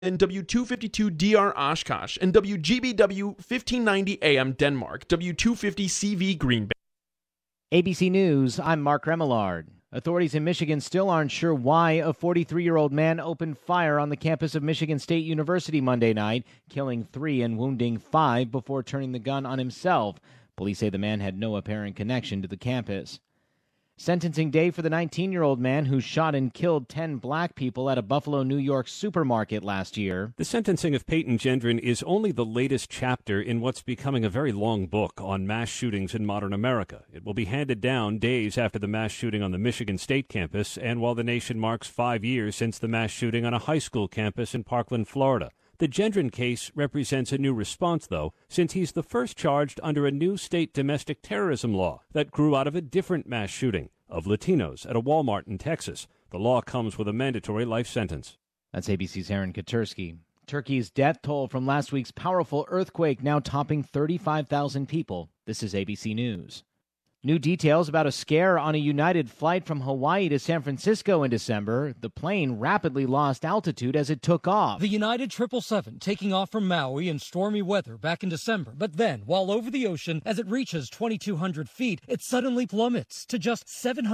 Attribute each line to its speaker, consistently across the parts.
Speaker 1: and W252DR Oshkosh, and WGBW 1590 AM Denmark, W250CV Green Bay.
Speaker 2: ABC News, I'm Mark Remillard. Authorities in Michigan still aren't sure why a 43-year-old man opened fire on the campus of Michigan State University Monday night, killing 3 and wounding 5 before turning the gun on himself. Police say the man had no apparent connection to the campus. Sentencing day for the 19-year-old man who shot and killed 10 black people at a Buffalo, New York supermarket last year.
Speaker 3: The sentencing of Peyton Gendron is only the latest chapter in what's becoming a very long book on mass shootings in modern America. It will be handed down days after the mass shooting on the Michigan State campus and while the nation marks 5 years since the mass shooting on a high school campus in Parkland, Florida. The Gendron case represents a new response, though, since he's the first charged under a new state domestic terrorism law that grew out of a different mass shooting of Latinos at a Walmart in Texas. The law comes with a mandatory life sentence.
Speaker 2: That's ABC's Aaron Katursky. Turkey's death toll from last week's powerful earthquake now topping 35,000 people. This is ABC News. New details about a scare on a United flight from Hawaii to San Francisco in December. The plane rapidly lost altitude as it took off.
Speaker 4: The United 777 taking off from Maui in stormy weather back in December. But then, while over the ocean, as it reaches 2,200 feet, it suddenly plummets to just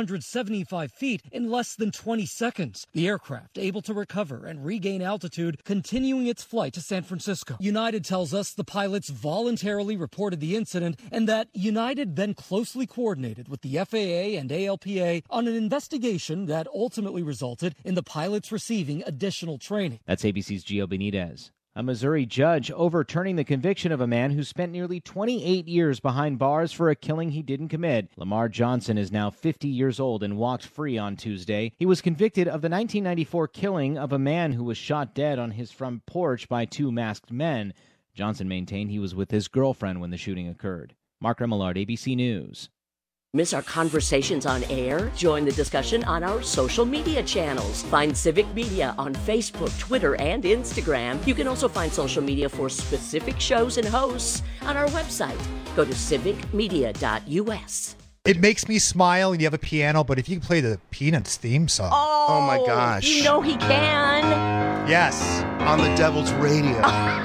Speaker 4: 775 feet in less than 20 seconds. The aircraft able to recover and regain altitude, continuing its flight to San Francisco. United tells us the pilots voluntarily reported the incident and that United then closely coordinated with the FAA and ALPA on an investigation that ultimately resulted in the pilots receiving additional training.
Speaker 2: That's ABC's Gio Benitez. A Missouri judge overturning the conviction of a man who spent nearly 28 years behind bars for a killing he didn't commit. Lamar Johnson is now 50 years old and walked free on Tuesday. He was convicted of the 1994 killing of a man who was shot dead on his front porch by 2 masked men. Johnson maintained he was with his girlfriend when the shooting occurred. Mark Remillard, ABC News.
Speaker 5: Miss our conversations on air? Join the discussion on our social media channels. Find Civic Media on Facebook, Twitter, and Instagram. You can also find social media for specific shows and hosts on our website. Go to civicmedia.us.
Speaker 6: It makes me smile, and you have a piano, but if you can play the Peanuts theme song.
Speaker 5: Oh
Speaker 7: my gosh.
Speaker 5: You know he can.
Speaker 6: Yes.
Speaker 7: On the Devil's Radio.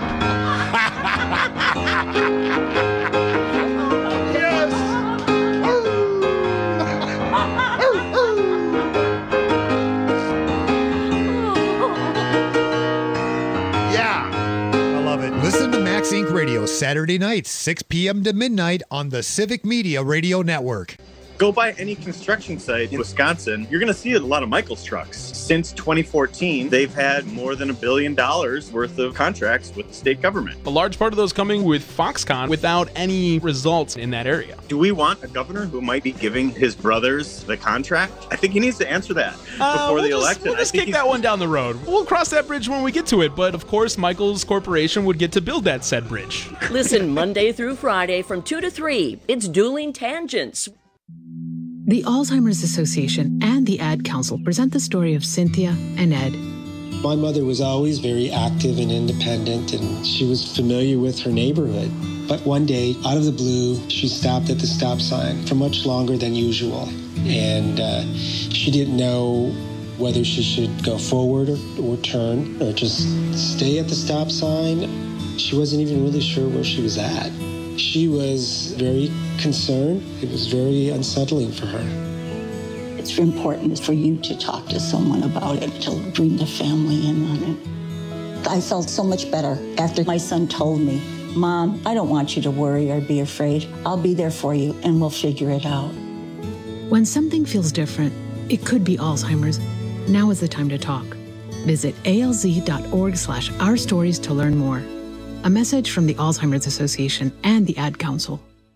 Speaker 6: Listen to Max Inc. Radio Saturday nights, 6 p.m. to midnight on the Civic Media Radio Network.
Speaker 8: Go by any construction site in Wisconsin, you're going to see a lot of Michaels trucks. Since 2014, they've had more than $1 billion worth of contracts with the state government.
Speaker 1: A large part of those coming with Foxconn without any results in that area.
Speaker 8: Do we want a governor who might be giving his brothers the contract? I think he needs to answer that before the election.
Speaker 1: We'll just kick that one down the road. We'll cross that bridge when we get to it. But of course, Michaels Corporation would get to build that said bridge.
Speaker 5: Listen Monday through Friday from 2 to 3. It's Dueling Tangents.
Speaker 9: The Alzheimer's Association and the Ad Council present the story of Cynthia and Ed.
Speaker 10: My mother was always very active and independent, and she was familiar with her neighborhood. But one day, out of the blue, she stopped at the stop sign for much longer than usual. And she didn't know whether she should go forward or turn or just stay at the stop sign. She wasn't even really sure where she was at. She was very concerned. It was very unsettling for her.
Speaker 11: It's important for you to talk to someone about it, to bring the family in on it. I felt so much better after my son told me, Mom, I don't want you to worry or be afraid. I'll be there for you and we'll figure it out.
Speaker 9: When something feels different, it could be Alzheimer's. Now is the time to talk. Visit alz.org/ourstories to learn more. A message from the Alzheimer's Association and the Ad Council.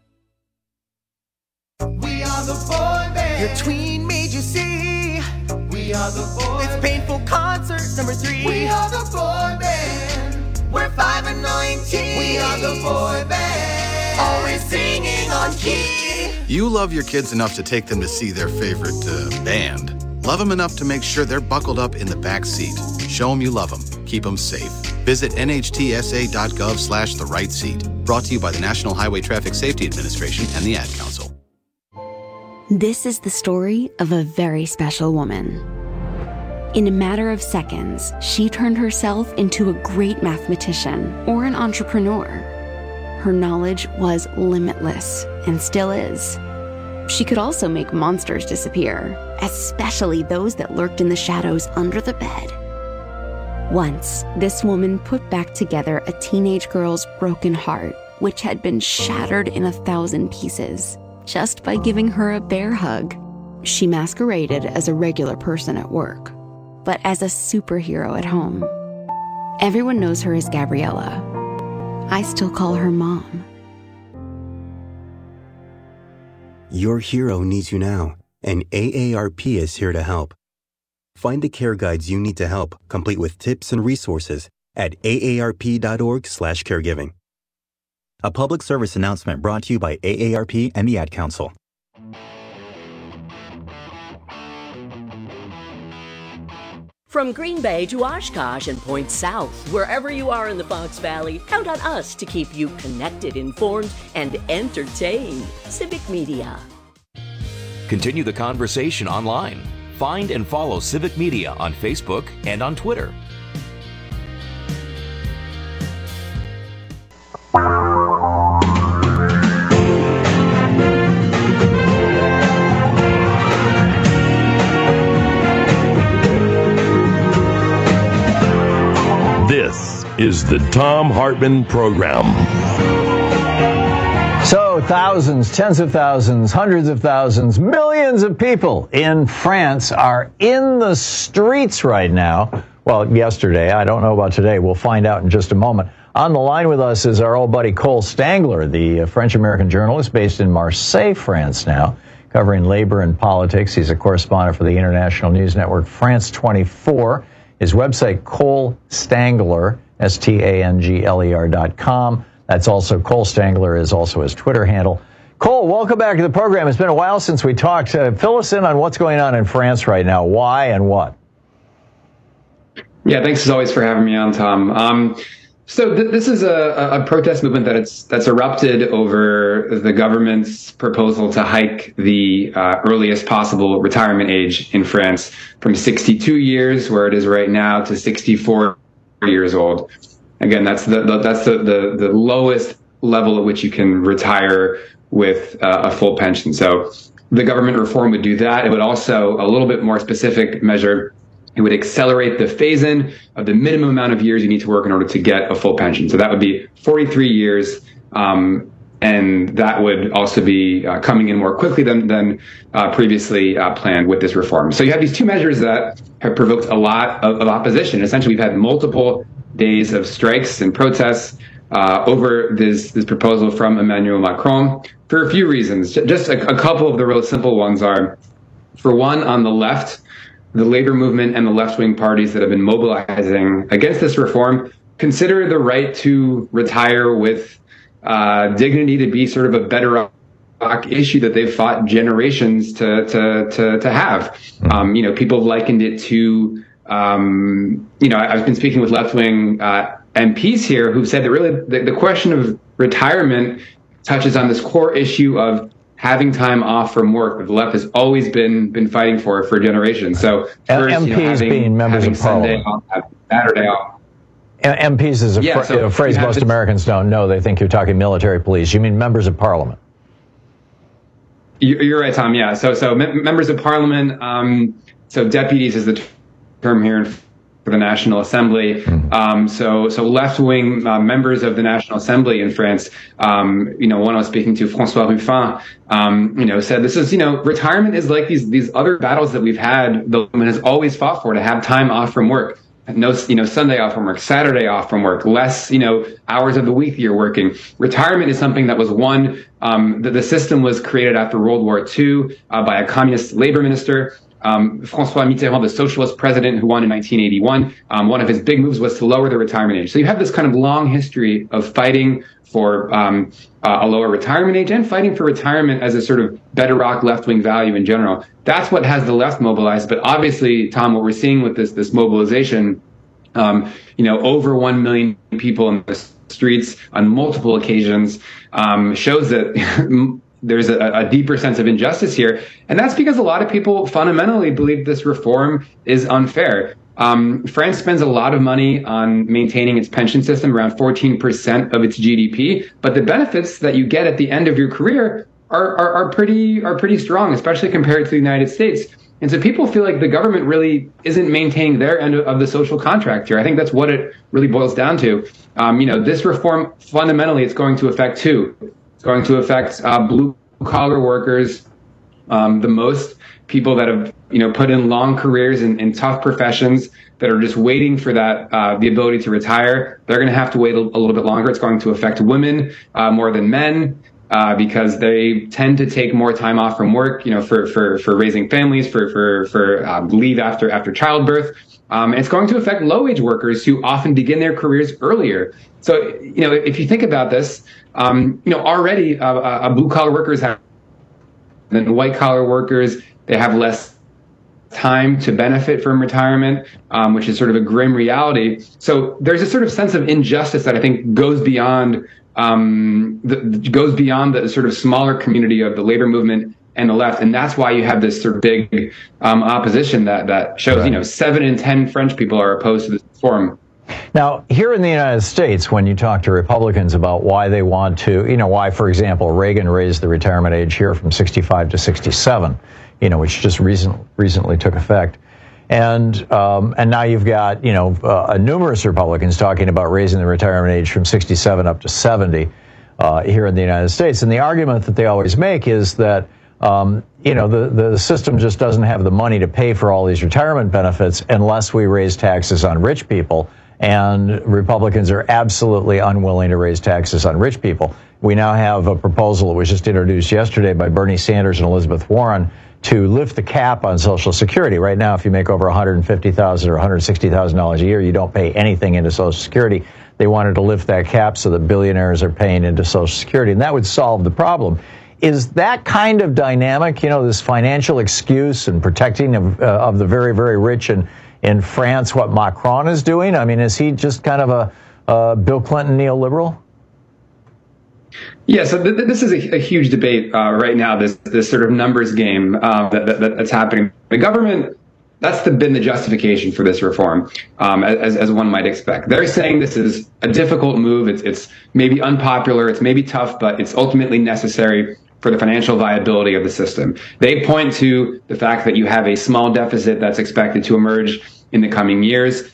Speaker 12: We are the boy band. Your tween made you see. We are the boy band. It's Painful Concert number 3. We are the boy band. We're 5 and 19. We are the boy band. Always singing on key.
Speaker 7: You love your kids enough to take them to see their favorite band. Love them enough to make sure they're buckled up in the back seat. Show them you love them. Keep them safe. Visit nhtsa.gov/the-right-seat. Brought to you by the National Highway Traffic Safety Administration and the Ad Council.
Speaker 13: This is the story of a very special woman. In a matter of seconds, she turned herself into a great mathematician or an entrepreneur. Her knowledge was limitless and still is. She could also make monsters disappear, especially those that lurked in the shadows under the bed. Once, this woman put back together a teenage girl's broken heart, which had been shattered in 1,000 pieces, just by giving her a bear hug. She masqueraded as a regular person at work, but as a superhero at home. Everyone knows her as Gabriella. I still call her Mom.
Speaker 14: Your hero needs you now, and AARP is here to help. Find the care guides you need to help, complete with tips and resources at aarp.org/caregiving. A public service announcement brought to you by AARP and the Ad Council.
Speaker 5: From Green Bay to Oshkosh and points south, wherever you are in the Fox Valley, count on us to keep you connected, informed, and entertained. Civic Media.
Speaker 15: Continue the conversation online. Find and follow Civic Media on Facebook and on Twitter.
Speaker 16: This is the Thom Hartmann Program.
Speaker 17: So thousands, tens of thousands, hundreds of thousands, millions of people in France are in the streets right now. Well, yesterday. I don't know about today. We'll find out in just a moment. On the line with us is our old buddy Cole Stangler, the French-American journalist based in Marseille, France now, covering labor and politics. He's a correspondent for the international news network France 24. His website, Cole Stangler, STANGLER.com. That's also Cole Stangler is also his Twitter handle. Cole, welcome back to the program. It's been a while since we talked. Fill us in on what's going on in France right now. Why and what?
Speaker 18: Yeah, thanks as always for having me on, Tom. So this is a protest movement that's erupted over the government's proposal to hike the earliest possible retirement age in France from 62 years, where it is right now, to 64 years old. Again, that's the lowest level at which you can retire with a full pension. So the government reform would do that. It would also, a little bit more specific measure, it would accelerate the phase-in of the minimum amount of years you need to work in order to get a full pension. So that would be 43 years, and that would also be coming in more quickly than previously planned with this reform. So you have these two measures that have provoked a lot of opposition. Essentially, we've had multiple days of strikes and protests over this proposal from Emmanuel Macron for a few reasons. Just a couple of the real simple ones are, for one, on the left, the labor movement and the left-wing parties that have been mobilizing against this reform consider the right to retire with dignity to be sort of a bedrock issue that they've fought generations to have. People have likened it to, I've been speaking with left-wing MPs here who've said that really the question of retirement touches on this core issue of having time off from work that the left has always been fighting for generations. So first,
Speaker 17: MPs being members of
Speaker 18: Sunday
Speaker 17: Parliament.
Speaker 18: off, Saturday off.
Speaker 17: MPs is a phrase most Americans don't know. They think you're talking military police. You mean members of Parliament?
Speaker 18: You're right, Tom. Yeah. So members of Parliament. So deputies is the term here for the National Assembly. So left-wing members of the National Assembly in France, one I was speaking to, François Ruffin, said this is, retirement is like these other battles that we've had. The woman has always fought for, to have time off from work. No, Sunday off from work, Saturday off from work, less, hours of the week you're working. Retirement is something that was won. The system was created after World War II by a communist labor minister. François Mitterrand, the socialist president who won in 1981, one of his big moves was to lower the retirement age. So you have this kind of long history of fighting for a lower retirement age and fighting for retirement as a sort of bedrock left-wing value in general. That's what has the left mobilized. But obviously, Tom, what we're seeing with this mobilization, over 1 million people in the streets on multiple occasions, shows that there's a deeper sense of injustice here. And that's because a lot of people fundamentally believe this reform is unfair. France spends a lot of money on maintaining its pension system, around 14% of its GDP. But the benefits that you get at the end of your career are pretty strong, especially compared to the United States. And so people feel like the government really isn't maintaining their end of the social contract here. I think that's what it really boils down to. This reform, fundamentally, it's going to affect two. It's going to affect blue-collar workers, the most people that have, put in long careers in tough professions that are just waiting for that, the ability to retire. They're going to have to wait a little bit longer. It's going to affect women more than men. Because they tend to take more time off from work, for raising families, for leave after childbirth. And it's going to affect low-wage workers who often begin their careers earlier. So, if you think about this, already blue-collar workers have than white-collar workers. They have less time to benefit from retirement, which is sort of a grim reality. So there's a sort of sense of injustice that I think goes beyond the sort of smaller community of the labor movement and the left. And that's why you have this sort of big opposition that shows,
Speaker 17: right.
Speaker 18: 7 in 10 French people are opposed to this reform.
Speaker 17: Now, here in the United States, when you talk to Republicans about why they want to, why, for example, Reagan raised the retirement age here from 65 to 67, which just recently took effect. And now you've got, numerous Republicans talking about raising the retirement age from 67 up to 70 here in the United States. And the argument that they always make is that, the system just doesn't have the money to pay for all these retirement benefits unless we raise taxes on rich people. And Republicans are absolutely unwilling to raise taxes on rich people. We now have a proposal that was just introduced yesterday by Bernie Sanders and Elizabeth Warren to lift the cap on Social Security. Right now, if you make over $150,000 or $160,000 a year, you don't pay anything into Social Security. They wanted to lift that cap so that billionaires are paying into Social Security, and that would solve the problem. Is that kind of dynamic, this financial excuse and protecting of the very, very rich in France, what Macron is doing? I mean, is he just kind of a Bill Clinton neoliberal?
Speaker 18: Yeah, so this is a huge debate right now, this sort of numbers game that's happening. The government, that's been the justification for this reform, as one might expect. They're saying this is a difficult move. It's maybe unpopular, it's maybe tough, but it's ultimately necessary for the financial viability of the system. They point to the fact that you have a small deficit that's expected to emerge in the coming years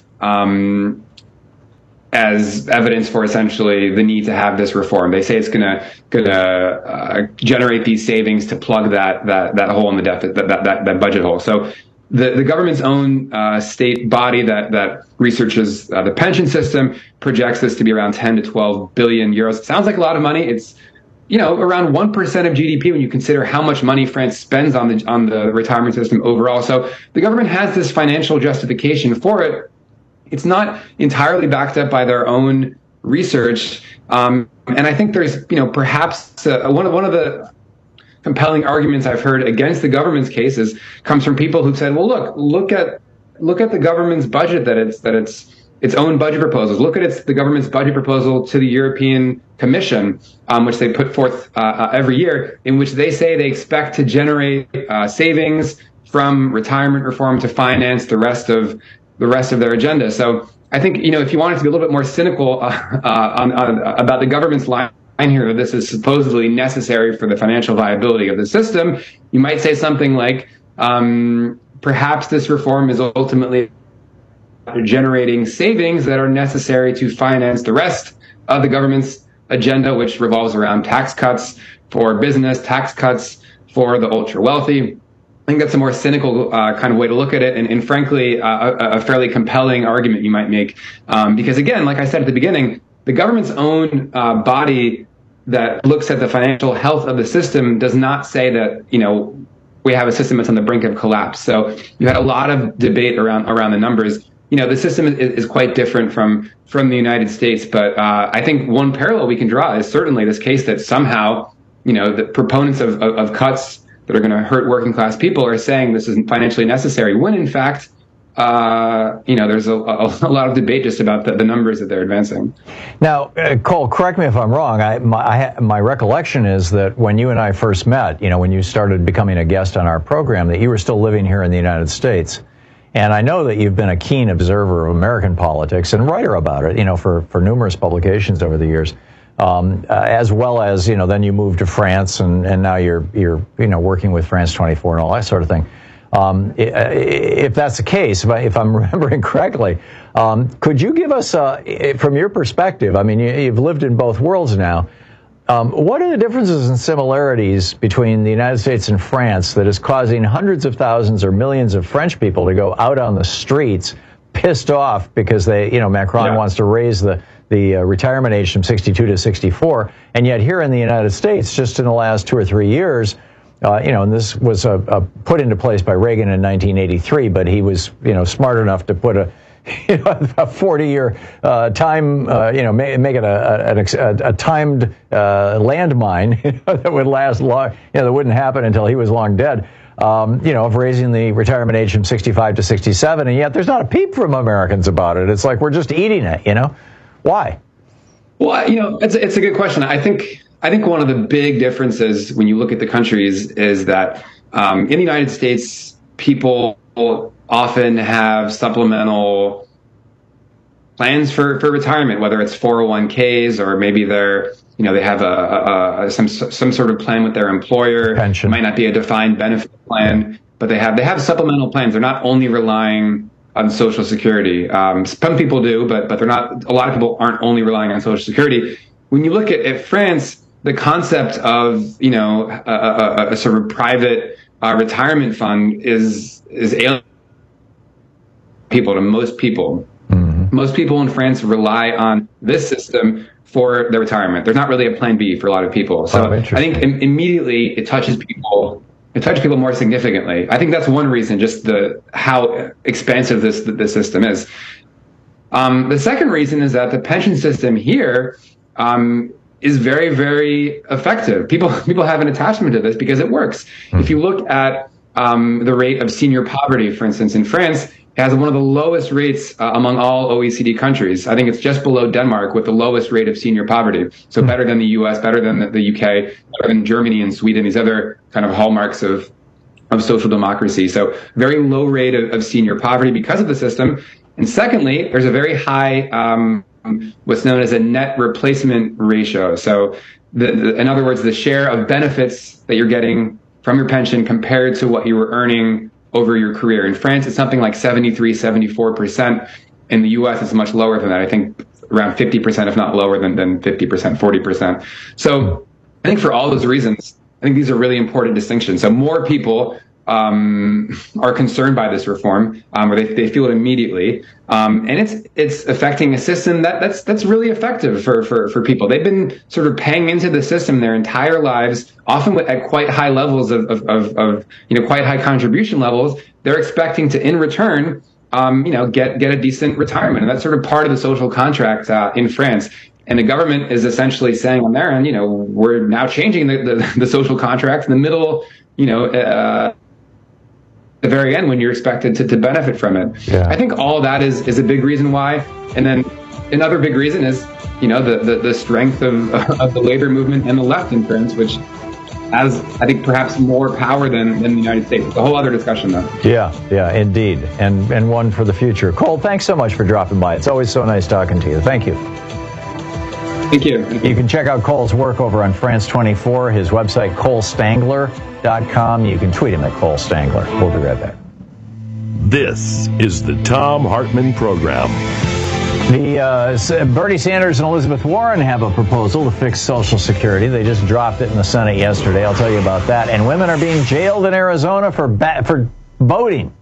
Speaker 18: as evidence for essentially the need to have this reform. They say it's gonna generate these savings to plug that hole in the deficit, that budget hole. So the government's own state body that researches the pension system projects this to be around 10 to 12 billion euros. It sounds like a lot of money. It's around 1% of GDP when you consider how much money France spends on the retirement system overall. So the government has this financial justification for it. It's not entirely backed up by their own research, and I think there's perhaps one of the compelling arguments I've heard against the government's cases comes from people who've said, well, look at the government's budget, that its own budget proposals. Look at the government's budget proposal to the European Commission, which they put forth every year, in which they say they expect to generate savings from retirement reform to finance the rest of their agenda. So I think if you wanted to be a little bit more cynical about the government's line here, that this is supposedly necessary for the financial viability of the system, you might say something like, perhaps this reform is ultimately generating savings that are necessary to finance the rest of the government's agenda, which revolves around tax cuts for business, tax cuts for the ultra wealthy. I think that's a more cynical kind of way to look at it, and frankly, a fairly compelling argument you might make. Because again, like I said at the beginning, the government's own body that looks at the financial health of the system does not say that, we have a system that's on the brink of collapse. So you had a lot of debate around the numbers. The system is quite different from the United States, but I think one parallel we can draw is certainly this case that somehow, the proponents of cuts that are going to hurt working class people are saying this isn't financially necessary, when in fact, there's a lot of debate just about the numbers that they're advancing.
Speaker 17: Now, Cole, correct me if I'm wrong. My recollection is that when you and I first met, when you started becoming a guest on our program, that you were still living here in the United States. And I know that you've been a keen observer of American politics and writer about it, for numerous publications over the years. As well as, then you moved to France and now you're working with France 24 and all that sort of thing. If that's the case, if I'm remembering correctly, could you give us, from your perspective, you've lived in both worlds now, what are the differences and similarities between the United States and France that is causing hundreds of thousands or millions of French people to go out on the streets pissed off because Macron wants to raise the retirement age from 62 to 64, and yet here in the United States, just in the last 2 or 3 years, and this was put into place by Reagan in 1983, but he was, smart enough to put a 40-year time, make it a timed landmine that would last long, that wouldn't happen until he was long dead, of raising the retirement age from 65 to 67, and yet there's not a peep from Americans about it. It's like we're just eating it, Why?
Speaker 18: Well, it's a good question. I think one of the big differences when you look at the countries is that in the United States, people often have supplemental plans for retirement, whether it's 401ks or maybe they have some sort of plan with their employer. Pension. It might not be a defined benefit plan, but they have supplemental plans. They're not only relying on Social Security. Some people do, but they're not. A lot of people aren't only relying on Social Security. When you look at France, the concept of a sort of private retirement fund is alien to most people. Mm-hmm. Most people in France rely on this system for their retirement. There's not really a plan B for a lot of people. So I think immediately it touches people. It touches people more significantly. I think that's one reason, just how expansive this system is. The second reason is that the pension system here is very, very effective. People have an attachment to this because it works. Mm-hmm. If you look at the rate of senior poverty, for instance, in France, it has one of the lowest rates among all OECD countries. I think it's just below Denmark with the lowest rate of senior poverty. So better than the US, better than the UK, better than Germany and Sweden, these other kind of hallmarks of social democracy. So very low rate of senior poverty because of the system. And secondly, there's a very high, what's known as a net replacement ratio. So in other words, the share of benefits that you're getting from your pension compared to what you were earning over your career. In France, it's something like 73, 74%. In the US, it's much lower than that. I think around 50%, if not lower than 50%, 40%. So I think for all those reasons, I think these are really important distinctions. So more people are concerned by this reform, or they feel it immediately, and it's affecting a system that's really effective for people. They've been sort of paying into the system their entire lives, often at quite high levels of quite high contribution levels. They're expecting to, in return, get a decent retirement, and that's sort of part of the social contract in France. And the government is essentially saying on their end, we're now changing the social contract in the middle, the very end when you're expected to benefit from it. Yeah. I think all of that is a big reason why. And then another big reason is, the strength of the labor movement and the left in France, which has, I think, perhaps more power than the United States. It's a whole other discussion, though. Yeah, indeed. And one for the future. Cole, thanks so much for dropping by. It's always so nice talking to you. Thank you. Thank you. You can check out Cole's work over on France 24, his website, ColeStangler.com. You can tweet him at Cole Stangler. We'll be right back.
Speaker 16: This is the Thom Hartmann Program.
Speaker 17: Bernie Sanders and Elizabeth Warren have a proposal to fix Social Security. They just dropped it in the Senate yesterday. I'll tell you about that. And women are being jailed in Arizona for voting.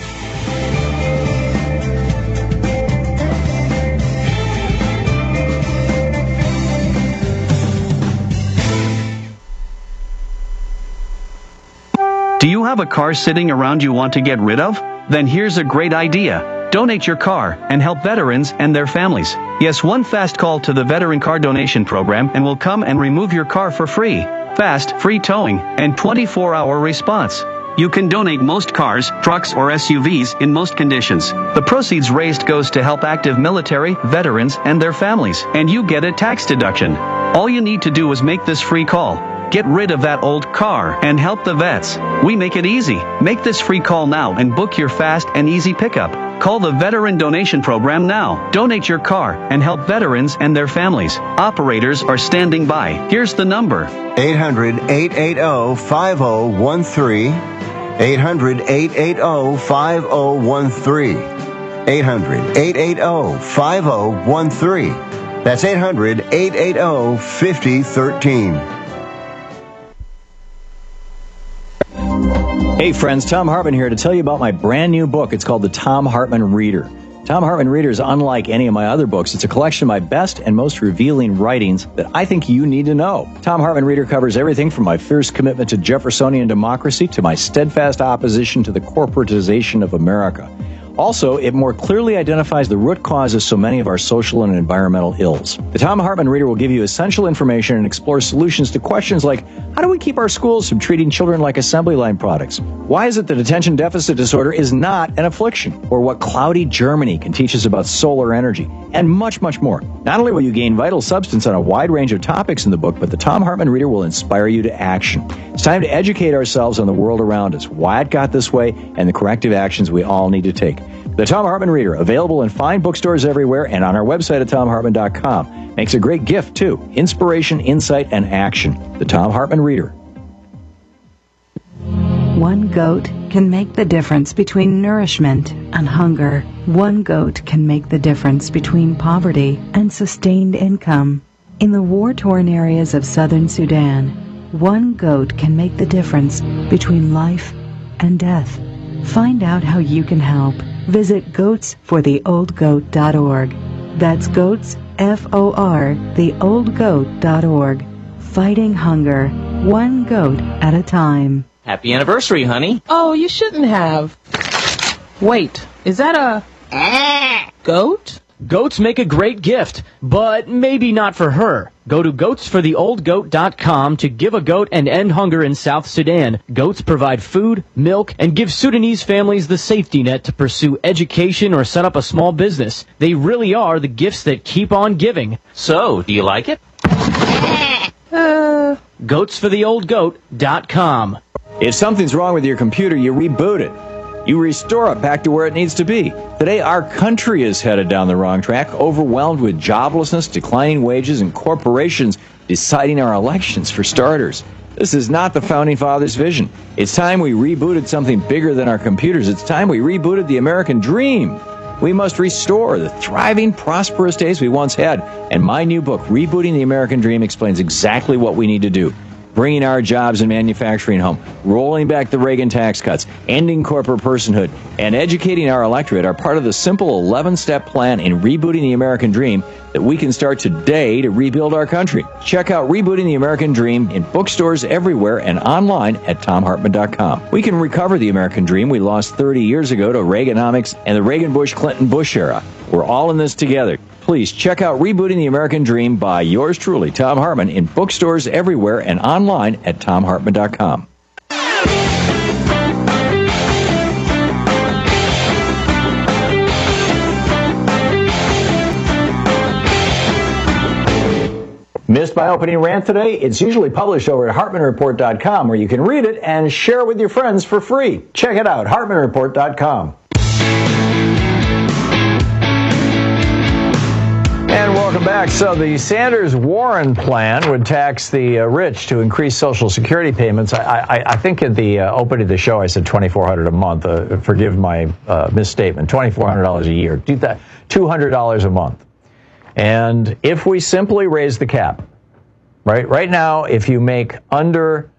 Speaker 19: Do you have a car sitting around you want to get rid of? Then here's a great idea. Donate your car and help veterans and their families. Yes, one fast call to the Veteran Car Donation Program and we'll come and remove your car for free. Fast, free towing, and 24-hour response. You can donate most cars, trucks, or SUVs in most conditions. The proceeds raised goes to help active military, veterans, and their families, and you get a tax deduction. All you need to do is make this free call. Get rid of that old car and help the vets. We make it easy. Make this free call now and book your fast and easy pickup. Call the Veteran Donation Program now. Donate your car and help veterans and their families. Operators are standing by. Here's the number.
Speaker 20: 800-880-5013. 800-880-5013. 800-880-5013. That's 800-880-5013.
Speaker 17: Hey friends, Tom Hartman here to tell you about my brand new book. It's called The Tom Hartman Reader. Tom Hartman Reader is unlike any of my other books. It's a collection of my best and most revealing writings that I think you need to know. Tom Hartman Reader covers everything from my fierce commitment to Jeffersonian democracy to my steadfast opposition to the corporatization of America. Also, it more clearly identifies the root cause of so many of our social and environmental ills. The Tom Hartman Reader will give you essential information and explore solutions to questions like, how do we keep our schools from treating children like assembly line products? Why is it that attention deficit disorder is not an affliction? Or what cloudy Germany can teach us about solar energy? And much, much more. Not only will you gain vital substance on a wide range of topics in the book, but the Tom Hartman Reader will inspire you to action. It's time to educate ourselves on the world around us, why it got this way, and the corrective actions we all need to take. The Tom Hartman Reader, available in fine bookstores everywhere and on our website at TomHartman.com. Makes a great gift, too. Inspiration, insight, and action. The Tom Hartman Reader.
Speaker 21: One goat can make the difference between nourishment and hunger. One goat can make the difference between poverty and sustained income. In the war-torn areas of southern Sudan, one goat can make the difference between life and death. Find out how you can help. Visit goatsfortheoldgoat.org. That's goats, F-O-R, theoldgoat.org. Fighting hunger, one goat at a time.
Speaker 22: Happy anniversary, honey.
Speaker 23: Oh, you shouldn't have. Wait, is that a goat?
Speaker 22: Goats make a great gift, but maybe not for her. Go to goatsfortheoldgoat.com to give a goat and end hunger in South Sudan. Goats provide food, milk, and give Sudanese families the safety net to pursue education or set up a small business. They really are the gifts that keep on giving. So, do you like it? Goatsfortheoldgoat.com.
Speaker 17: If something's wrong with your computer, you reboot it. You restore it back to where it needs to be. Today, our country is headed down the wrong track, overwhelmed with joblessness, declining wages, and corporations deciding our elections for starters. This is not the Founding Fathers' vision. It's time we rebooted something bigger than our computers. It's time we rebooted the American dream. We must restore the thriving, prosperous days we once had. And my new book, Rebooting the American Dream, explains exactly what we need to do. Bringing our jobs and manufacturing home, rolling back the Reagan tax cuts, ending corporate personhood, and educating our electorate are part of the simple 11-step plan in rebooting the American dream that we can start today to rebuild our country. Check out Rebooting the American Dream in bookstores everywhere and online at TomHartman.com. We can recover the American dream we lost 30 years ago to Reaganomics and the Reagan-Bush-Clinton-Bush era. We're all in this together. Please check out Rebooting the American Dream by yours truly, Tom Hartman, in bookstores everywhere and online at TomHartman.com. Missed my opening rant today? It's usually published over at HartmanReport.com, where you can read it and share it with your friends for free. Check it out, HartmanReport.com. And welcome back. So the Sanders-Warren plan would tax the rich to increase Social Security payments. I think at the opening of the show I said $2,400 a month. Forgive my misstatement. $2,400 a year. Do that. $200 a month. And if we simply raise the cap, right now, if you make under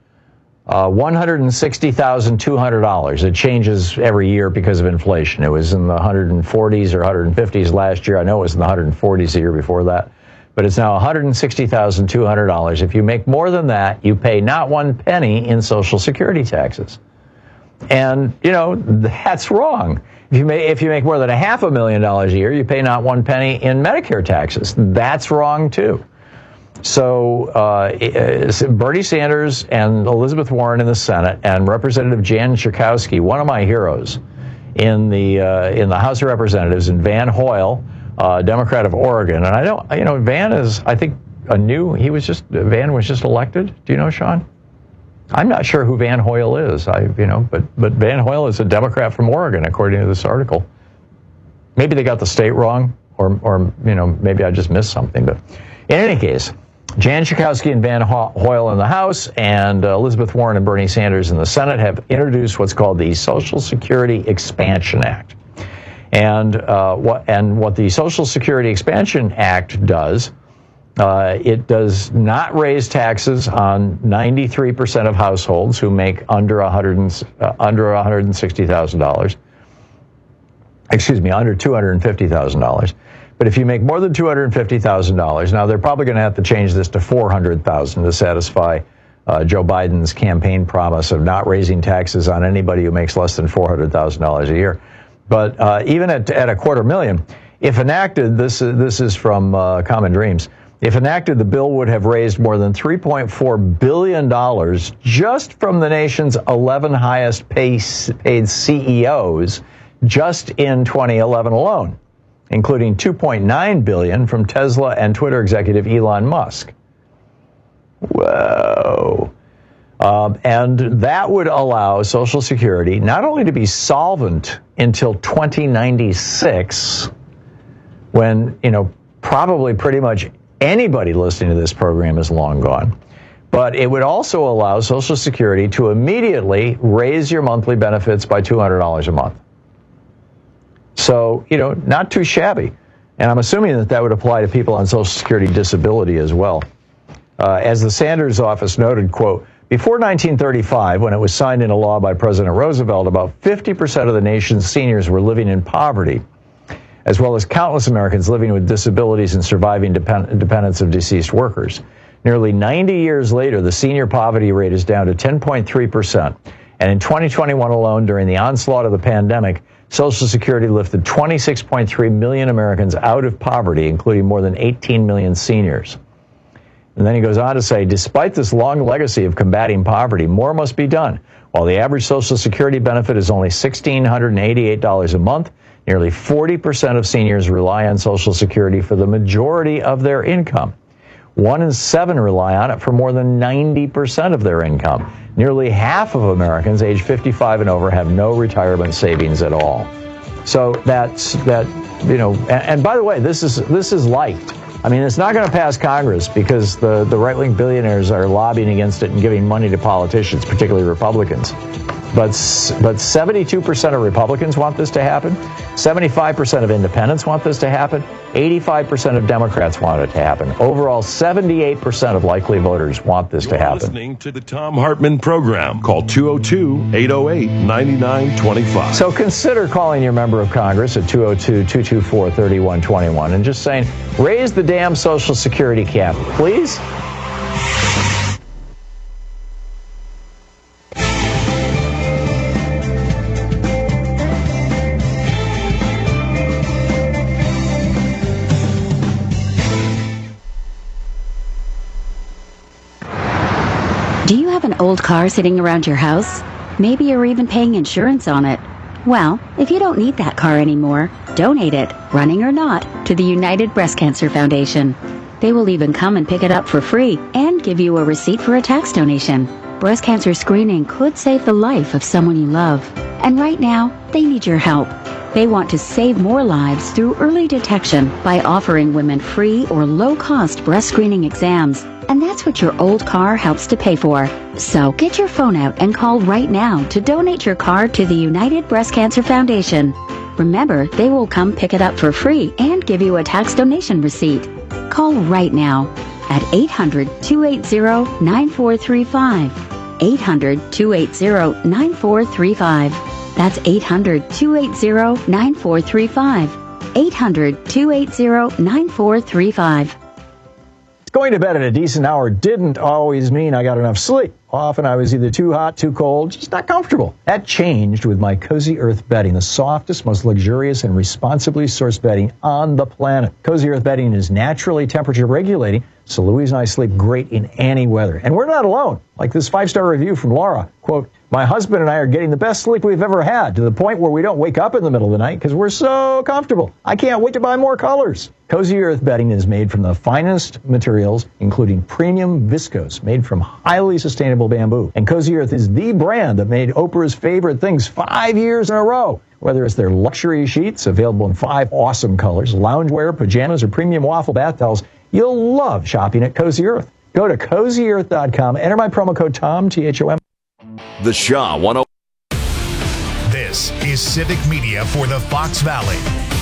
Speaker 17: $160,200, it changes every year because of inflation. It was in the 140s or 150s last year. I know it was in the 140s the year before that. But it's now $160,200. If you make more than that, you pay not one penny in Social Security taxes. And, you know, that's wrong. If you make more than $500,000 a year, you pay not one penny in Medicare taxes. That's wrong, too. So Bernie Sanders and Elizabeth Warren in the Senate, and Representative Jan Schakowsky, one of my heroes, in the House of Representatives, and Van Hoyle, Democrat of Oregon. And I don't, Van is, I think, Van was just elected. Do you know, Sean? I'm not sure who Van Hoyle is. But Van Hoyle is a Democrat from Oregon, according to this article. Maybe they got the state wrong, or maybe I just missed something. But in any case, Jan Schakowsky and Van Hoyle in the House, and Elizabeth Warren and Bernie Sanders in the Senate have introduced what's called the Social Security Expansion Act. And what the Social Security Expansion Act does, it does not raise taxes on 93% of households who make under $160,000. Excuse me, under $250,000. But if you make more than $250,000, now they're probably going to have to change this to $400,000 to satisfy Joe Biden's campaign promise of not raising taxes on anybody who makes less than $400,000 a year. But even at $250,000, if enacted, this is from Common Dreams. If enacted, the bill would have raised more than $3.4 billion just from the nation's 11 highest paid CEOs just in 2011 alone, including $2.9 billion from Tesla and Twitter executive Elon Musk. Whoa. And that would allow Social Security not only to be solvent until 2096, when, probably pretty much anybody listening to this program is long gone, but it would also allow Social Security to immediately raise your monthly benefits by $200 a month. So, not too shabby. And I'm assuming that would apply to people on Social Security disability as well. As the Sanders office noted, quote, before 1935, when it was signed into law by President Roosevelt, about 50% of the nation's seniors were living in poverty, as well as countless Americans living with disabilities and surviving dependents of deceased workers. Nearly 90 years later, the senior poverty rate is down to 10.3%. And in 2021 alone, during the onslaught of the pandemic, Social Security lifted 26.3 million Americans out of poverty, including more than 18 million seniors. And then he goes on to say, despite this long legacy of combating poverty, more must be done. While the average Social Security benefit is only $1,688 a month, nearly 40% of seniors rely on Social Security for the majority of their income. 1 in 7 rely on it for more than 90% of their income. Nearly half of Americans age 55 and over have no retirement savings at all. So and by the way, this is liked. I mean, it's not going to pass Congress because the right-wing billionaires are lobbying against it and giving money to politicians, particularly Republicans. But 72% of Republicans want this to happen. 75% of independents want this to happen. 85% of Democrats want it to happen. Overall, 78% of likely voters want this to happen.
Speaker 16: Listening to the Thom Hartmann program. Call 202-808-9925.
Speaker 17: So consider calling your member of Congress at 202-224-3121 and just saying, raise the damn Social Security cap, please.
Speaker 2: Do you have an old car sitting around your house? Maybe you're even paying insurance on it. Well, if you don't need that car anymore, donate it, running or not, to the United Breast Cancer Foundation. They will even come and pick it up for free and give you a receipt for a tax donation. Breast cancer screening could save the life of someone you love. And right now, they need your help. They want to save more lives through early detection by offering women free or low-cost breast screening exams. And that's what your old car helps to pay for. So get your phone out and call right now to donate your car to the United Breast Cancer Foundation. Remember, they will come pick it up for free and give you a tax donation receipt. Call right now at 800-280-9435. 800-280-9435. That's 800-280-9435. 800-280-9435.
Speaker 17: Going to bed at a decent hour didn't always mean I got enough sleep. Often I was either too hot, too cold, just not comfortable. That changed with my Cozy Earth bedding, the softest, most luxurious, and responsibly sourced bedding on the planet. Cozy Earth bedding is naturally temperature regulating, so Louise and I sleep great in any weather. And we're not alone. Like this 5-star review from Laura, quote, "My husband and I are getting the best sleep we've ever had, to the point where we don't wake up in the middle of the night because we're so comfortable. I can't wait to buy more colors." Cozy Earth bedding is made from the finest materials, including premium viscose, made from highly sustainable bamboo. And Cozy Earth is the brand that made Oprah's favorite things 5 years in a row. Whether it's their luxury sheets, available in 5 awesome colors, loungewear, pajamas, or premium waffle bath towels, you'll love shopping at Cozy Earth. Go to CozyEarth.com, enter my promo code TOM, T-H-O-M.
Speaker 16: The Shaw 10.
Speaker 3: This is Civic Media for the Fox Valley.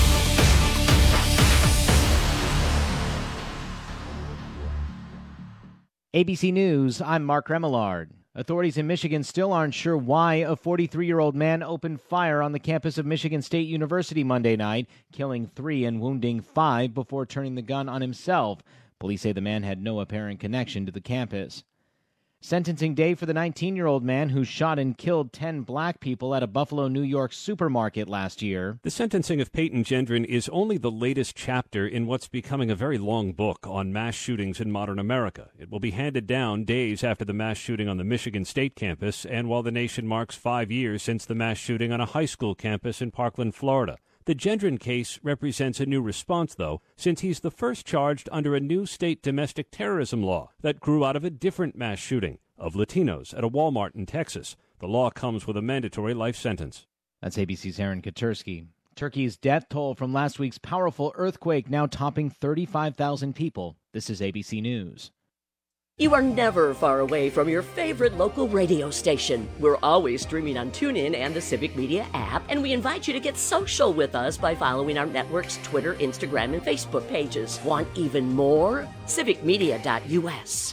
Speaker 4: ABC News, I'm Mark Remillard. Authorities in Michigan still aren't sure why a 43-year-old man opened fire on the campus of Michigan State University Monday night, killing 3 and wounding 5 before turning the gun on himself. Police say the man had no apparent connection to the campus. Sentencing day for the 19-year-old man who shot and killed 10 black people at a Buffalo, New York supermarket last year.
Speaker 6: The sentencing of Peyton Gendron is only the latest chapter in what's becoming a very long book on mass shootings in modern America. It will be handed down days after the mass shooting on the Michigan State campus and while the nation marks 5 years since the mass shooting on a high school campus in Parkland, Florida. The Gendron case represents a new response, though, since he's the first charged under a new state domestic terrorism law that grew out of a different mass shooting of Latinos at a Walmart in Texas. The law comes with a mandatory life sentence.
Speaker 4: That's ABC's Aaron Katursky. Turkey's death toll from last week's powerful earthquake now topping 35,000 people. This is ABC News.
Speaker 5: You are never far away from your favorite local radio station. We're always streaming on TuneIn and the Civic Media app, and we invite you to get social with us by following our network's Twitter, Instagram, and Facebook pages. Want even more? civicmedia.us.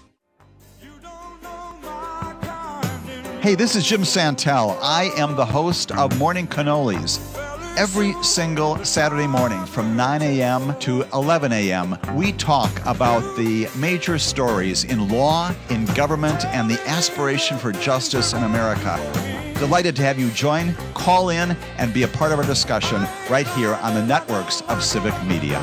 Speaker 24: Hey, this is Jim Santel. I am the host of Morning Cannolis. Every single Saturday morning from 9 a.m. to 11 a.m., we talk about the major stories in law, in government, and the aspiration for justice in America. Delighted to have you join, call in, and be a part of our discussion right here on the networks of Civic Media.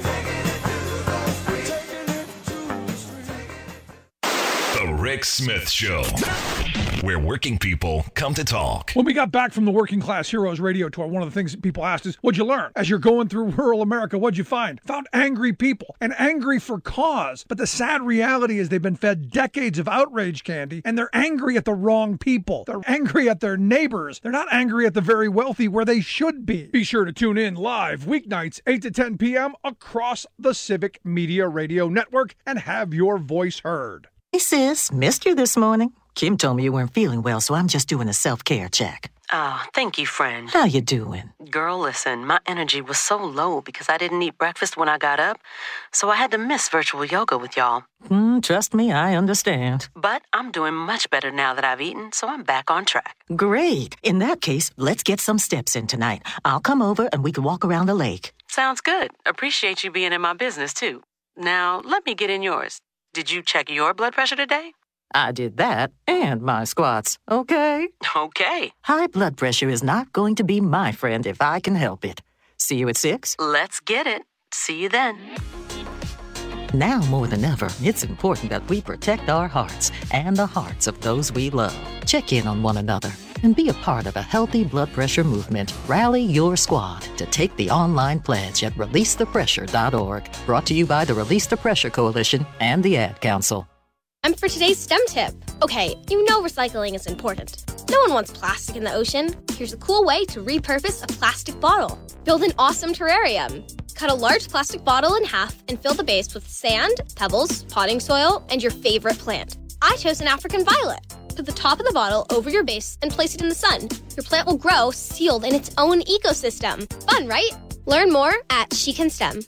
Speaker 3: The Rick Smith Show, where working people come to talk.
Speaker 25: When we got back from the Working Class Heroes radio tour, one of the things that people asked is, what'd you learn? As you're going through rural America, what'd you find? Found angry people, and angry for cause. But the sad reality is they've been fed decades of outrage candy, and they're angry at the wrong people. They're angry at their neighbors. They're not angry at the very wealthy where they should be. Be sure to tune in live weeknights 8 to 10 p.m. across the Civic Media Radio Network and have your voice heard.
Speaker 26: Hey, sis, missed you this morning. Kim told me you weren't feeling well, so I'm just doing a self-care check.
Speaker 27: Oh, thank you, friend.
Speaker 26: How you doing?
Speaker 27: Girl, listen, my energy was so low because I didn't eat breakfast when I got up, so I had to miss virtual yoga with y'all.
Speaker 26: Trust me, I understand.
Speaker 27: But I'm doing much better now that I've eaten, so I'm back on track.
Speaker 26: Great. In that case, let's get some steps in tonight. I'll come over and we can walk around the lake.
Speaker 27: Sounds good. Appreciate you being in my business, too. Now, let me get in yours. Did you check your blood pressure today?
Speaker 26: I did that and my squats, okay?
Speaker 27: Okay.
Speaker 26: High blood pressure is not going to be my friend if I can help it. See you at 6?
Speaker 27: Let's get it. See you then.
Speaker 26: Now more than ever, it's important that we protect our hearts and the hearts of those we love. Check in on one another and be a part of a healthy blood pressure movement. Rally your squad to take the online pledge at releasethepressure.org. Brought to you by the Release the Pressure Coalition and the Ad Council.
Speaker 28: And for today's STEM tip, okay, you know recycling is important. No one wants plastic in the ocean. Here's a cool way to repurpose a plastic bottle. Build an awesome terrarium. Cut a large plastic bottle in half and fill the base with sand, pebbles, potting soil, and your favorite plant. I chose an African violet. Put the top of the bottle over your base and place it in the sun. Your plant will grow sealed in its own ecosystem. Fun, right? Learn more at She Can STEM.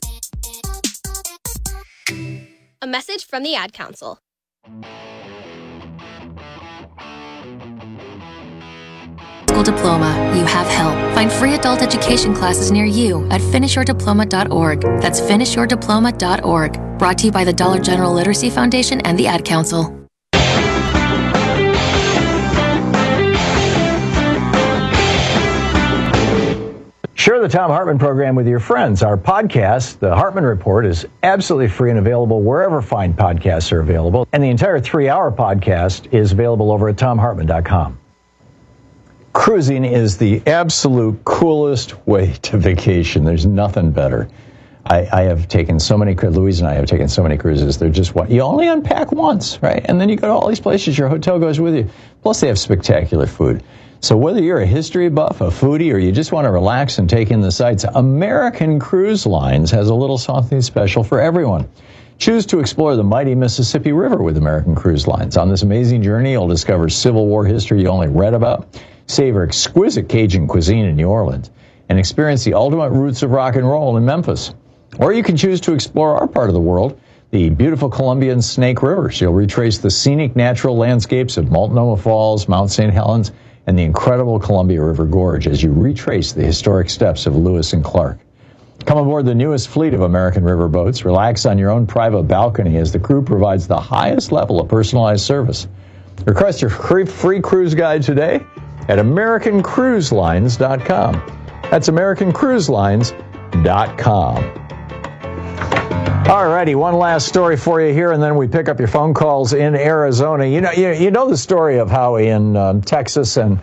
Speaker 28: A message from the Ad Council.
Speaker 29: School diploma, you have help. Find free adult education classes near you at finishyourdiploma.org. That's finishyourdiploma.org. Brought to you by the Dollar General Literacy Foundation and the Ad Council.
Speaker 17: Share the Thom Hartmann program with your friends. Our podcast, The Hartmann Report, is absolutely free and available wherever fine podcasts are available. And the entire 3-hour podcast is available over at ThomHartmann.com. Cruising is the absolute coolest way to vacation. There's nothing better. I have taken so many, Louise and I have taken so many cruises. They're just you only unpack once, right? And then you go to all these places, your hotel goes with you. Plus they have spectacular food. So whether you're a history buff, a foodie, or you just want to relax and take in the sights, American Cruise Lines has a little something special for everyone. Choose to explore the mighty Mississippi River with American Cruise Lines. On this amazing journey, you'll discover Civil War history you only read about, savor exquisite Cajun cuisine in New Orleans, and experience the ultimate roots of rock and roll in Memphis. Or you can choose to explore our part of the world, the beautiful Colombian Snake Rivers. You'll retrace the scenic natural landscapes of Multnomah Falls, Mount St. Helens, and the incredible Columbia River Gorge as you retrace the historic steps of Lewis and Clark. Come aboard the newest fleet of American river boats. Relax on your own private balcony as the crew provides the highest level of personalized service. Request your free cruise guide today at AmericanCruiseLines.com. That's AmericanCruiseLines.com. All righty, one last story for you here, and then we pick up your phone calls in Arizona. You know the story of how in Texas and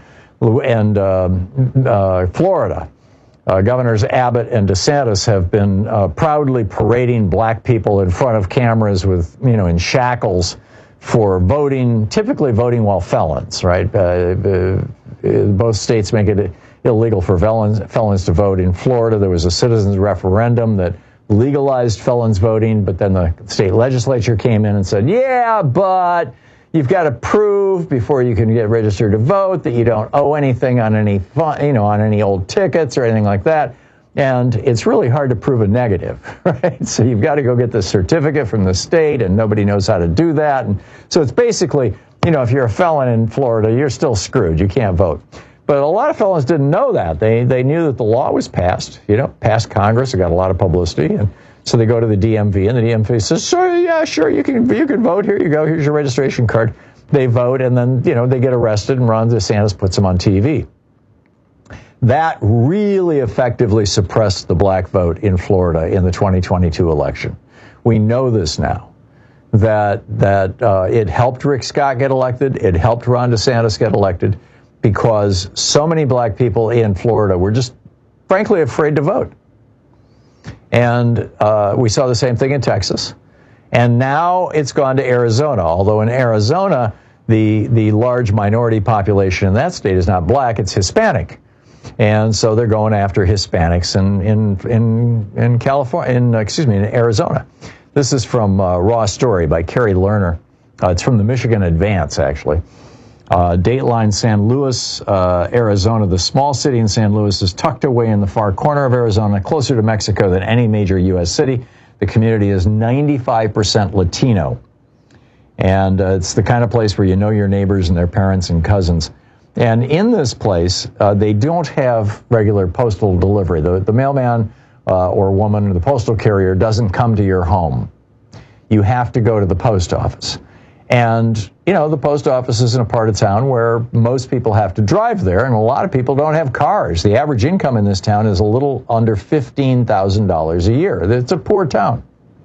Speaker 17: Florida, Governors Abbott and DeSantis have been proudly parading black people in front of cameras with, in shackles for voting, typically voting while felons, right? Both states make it illegal for felons to vote. In Florida, there was a citizens referendum that legalized felons voting, but then the state legislature came in and said, yeah, but you've got to prove before you can get registered to vote that you don't owe anything on any on any old tickets or anything like that. And it's really hard to prove a negative, right? So you've got to go get the certificate from the state, and nobody knows how to do that. And so it's basically, if you're a felon in Florida, you're still screwed. You can't vote. But a lot of felons didn't know that. They knew that the law was passed, passed Congress. It got a lot of publicity. And so they go to the DMV, and the DMV says, sure, you can vote. Here you go. Here's your registration card. They vote, and then, they get arrested, and Ron DeSantis puts them on TV. That really effectively suppressed the black vote in Florida in the 2022 election. We know this now, that it helped Rick Scott get elected. It helped Ron DeSantis get elected, because so many black people in Florida were just, frankly, afraid to vote. And we saw the same thing in Texas. And now it's gone to Arizona, although in Arizona, the large minority population in that state is not black, it's Hispanic. And so they're going after Hispanics in California, in Arizona. This is from Raw Story by Carrie Lerner. It's from the Michigan Advance, actually. Dateline San Luis, Arizona. The small city in San Luis is tucked away in the far corner of Arizona, closer to Mexico than any major U.S. city. The community is 95% Latino. And it's the kind of place where you know your neighbors and their parents and cousins. And in this place, they don't have regular postal delivery. The mailman or woman or the postal carrier doesn't come to your home. You have to go to the post office. And, the post office is in a part of town where most people have to drive there, and a lot of people don't have cars. The average income in this town is a little under $15,000 a year. It's a poor town.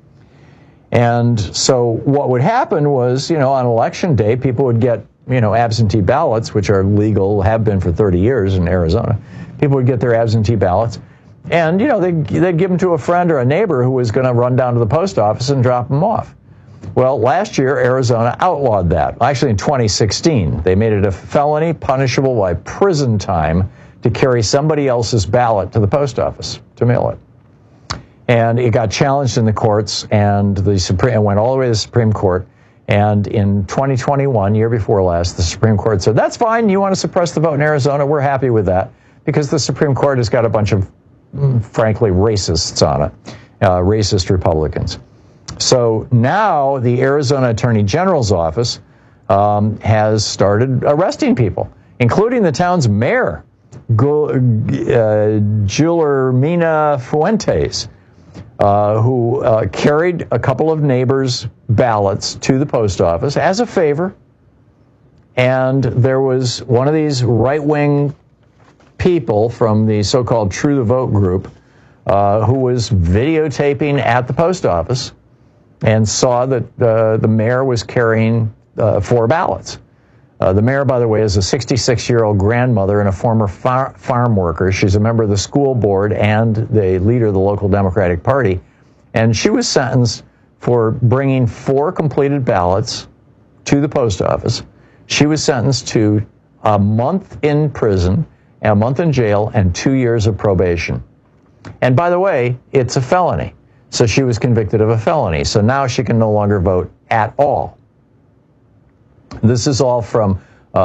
Speaker 17: And so what would happen was, on election day, people would get, absentee ballots, which are legal, have been for 30 years in Arizona. People would get their absentee ballots, and, they'd give them to a friend or a neighbor who was going to run down to the post office and drop them off. Well, last year, Arizona outlawed that. Actually, in 2016, they made it a felony punishable by prison time to carry somebody else's ballot to the post office to mail it. And it got challenged in the courts, and it went all the way to the Supreme Court. And in 2021, year before last, the Supreme Court said, that's fine, you want to suppress the vote in Arizona, we're happy with that, because the Supreme Court has got a bunch of, frankly, racists on it, racist Republicans. So now the Arizona Attorney General's office has started arresting people, including the town's mayor, Guillermina Fuentes, who carried a couple of neighbors' ballots to the post office as a favor. And there was one of these right-wing people from the so-called True the Vote group who was videotaping at the post office and saw that the mayor was carrying 4 ballots. The mayor, by the way, is a 66-year-old grandmother and a former farm worker. She's a member of the school board and the leader of the local Democratic Party. And she was sentenced for bringing 4 completed ballots to the post office. She was sentenced to a month in prison, a month in jail, and 2 years of probation. And by the way, it's a felony. So she was convicted of a felony. So now she can no longer vote at all. This is all from,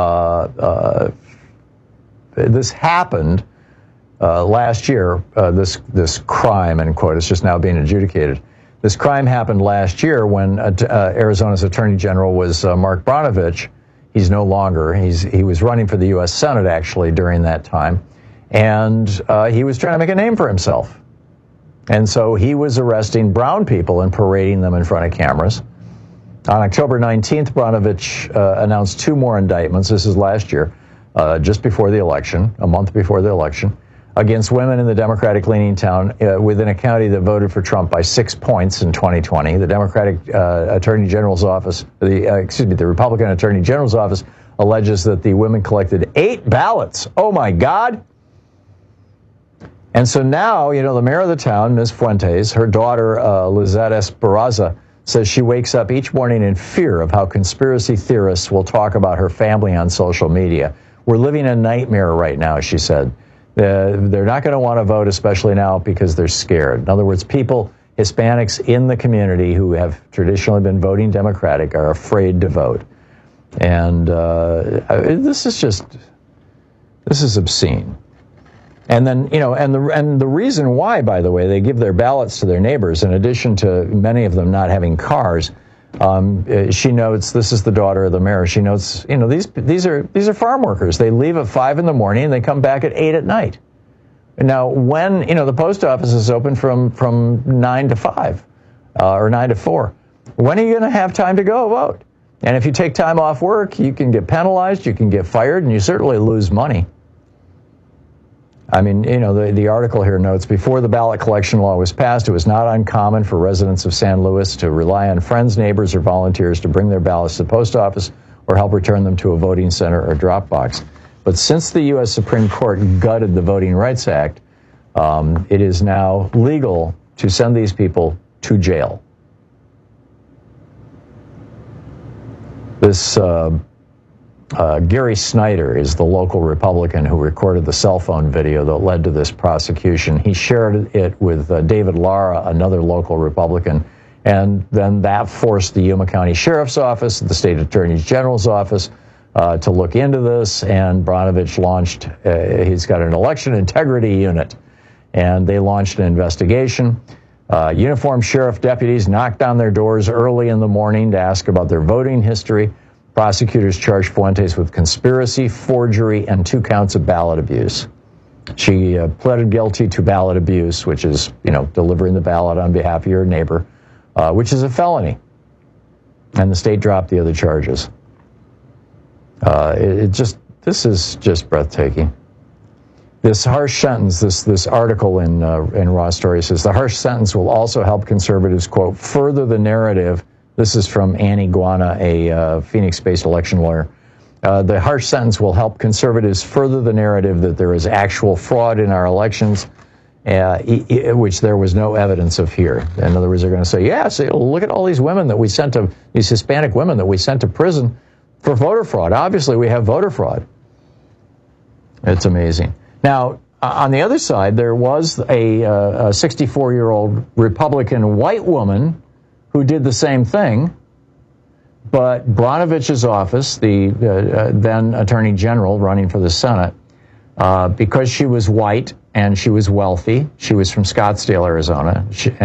Speaker 17: this happened last year, this crime, end quote, it's just now being adjudicated. This crime happened last year when Arizona's Attorney General was Mark Brnovich. He's no longer. He was running for the U.S. Senate, actually, during that time. And he was trying to make a name for himself. And so he was arresting brown people and parading them in front of cameras. On October 19th, Brnovich announced 2 more indictments. This is last year, just before the election, a month before the election, against women in the Democratic-leaning town within a county that voted for Trump by 6 points in 2020. The Democratic Attorney General's office, the Republican Attorney General's office alleges that the women collected 8 ballots. Oh my God! And so now, the mayor of the town, Ms. Fuentes, her daughter, Lizette Esparza, says she wakes up each morning in fear of how conspiracy theorists will talk about her family on social media. We're living a nightmare right now, she said. They're not going to want to vote, especially now, because they're scared. In other words, people, Hispanics in the community who have traditionally been voting Democratic are afraid to vote. And this is obscene. And then, and the reason why, by the way, they give their ballots to their neighbors, in addition to many of them not having cars, she notes, this is the daughter of the mayor, she notes, these are farm workers. They leave at 5 in the morning and they come back at 8 at night. Now, when, the post office is open from 9 to 5 or 9 to 4, when are you going to have time to go vote? And if you take time off work, you can get penalized, you can get fired, and you certainly lose money. I mean, the article here notes, before the ballot collection law was passed, it was not uncommon for residents of San Luis to rely on friends, neighbors, or volunteers to bring their ballots to the post office or help return them to a voting center or drop box. But since the U.S. Supreme Court gutted the Voting Rights Act, it is now legal to send these people to jail. This Gary Snyder is the local Republican who recorded the cell phone video that led to this prosecution. He shared it with David Lara, another local Republican, and then that forced the Yuma County Sheriff's Office, the State Attorney General's office, to look into this, and Brnovich launched, he's got an election integrity unit, and they launched an investigation. Uniformed sheriff deputies knocked on their doors early in the morning to ask about their voting history. Prosecutors charged Fuentes with conspiracy, forgery, and 2 counts of ballot abuse. She pleaded guilty to ballot abuse, which is, delivering the ballot on behalf of your neighbor, which is a felony. And the state dropped the other charges. This is just breathtaking. This harsh sentence, this article in Raw Story says, the harsh sentence will also help conservatives, quote, further the narrative. This is from Annie Guana, a Phoenix-based election lawyer. The harsh sentence will help conservatives further the narrative that there is actual fraud in our elections, which there was no evidence of here. In other words, they're going to say, yes, look at all these women that we sent to, these Hispanic women that we sent to prison for voter fraud. Obviously, we have voter fraud. It's amazing. Now, on the other side, there was a 64-year-old Republican white woman who did the same thing, but Brnovich's office, the then Attorney General running for the Senate, because she was white and she was wealthy, she was from Scottsdale, Arizona,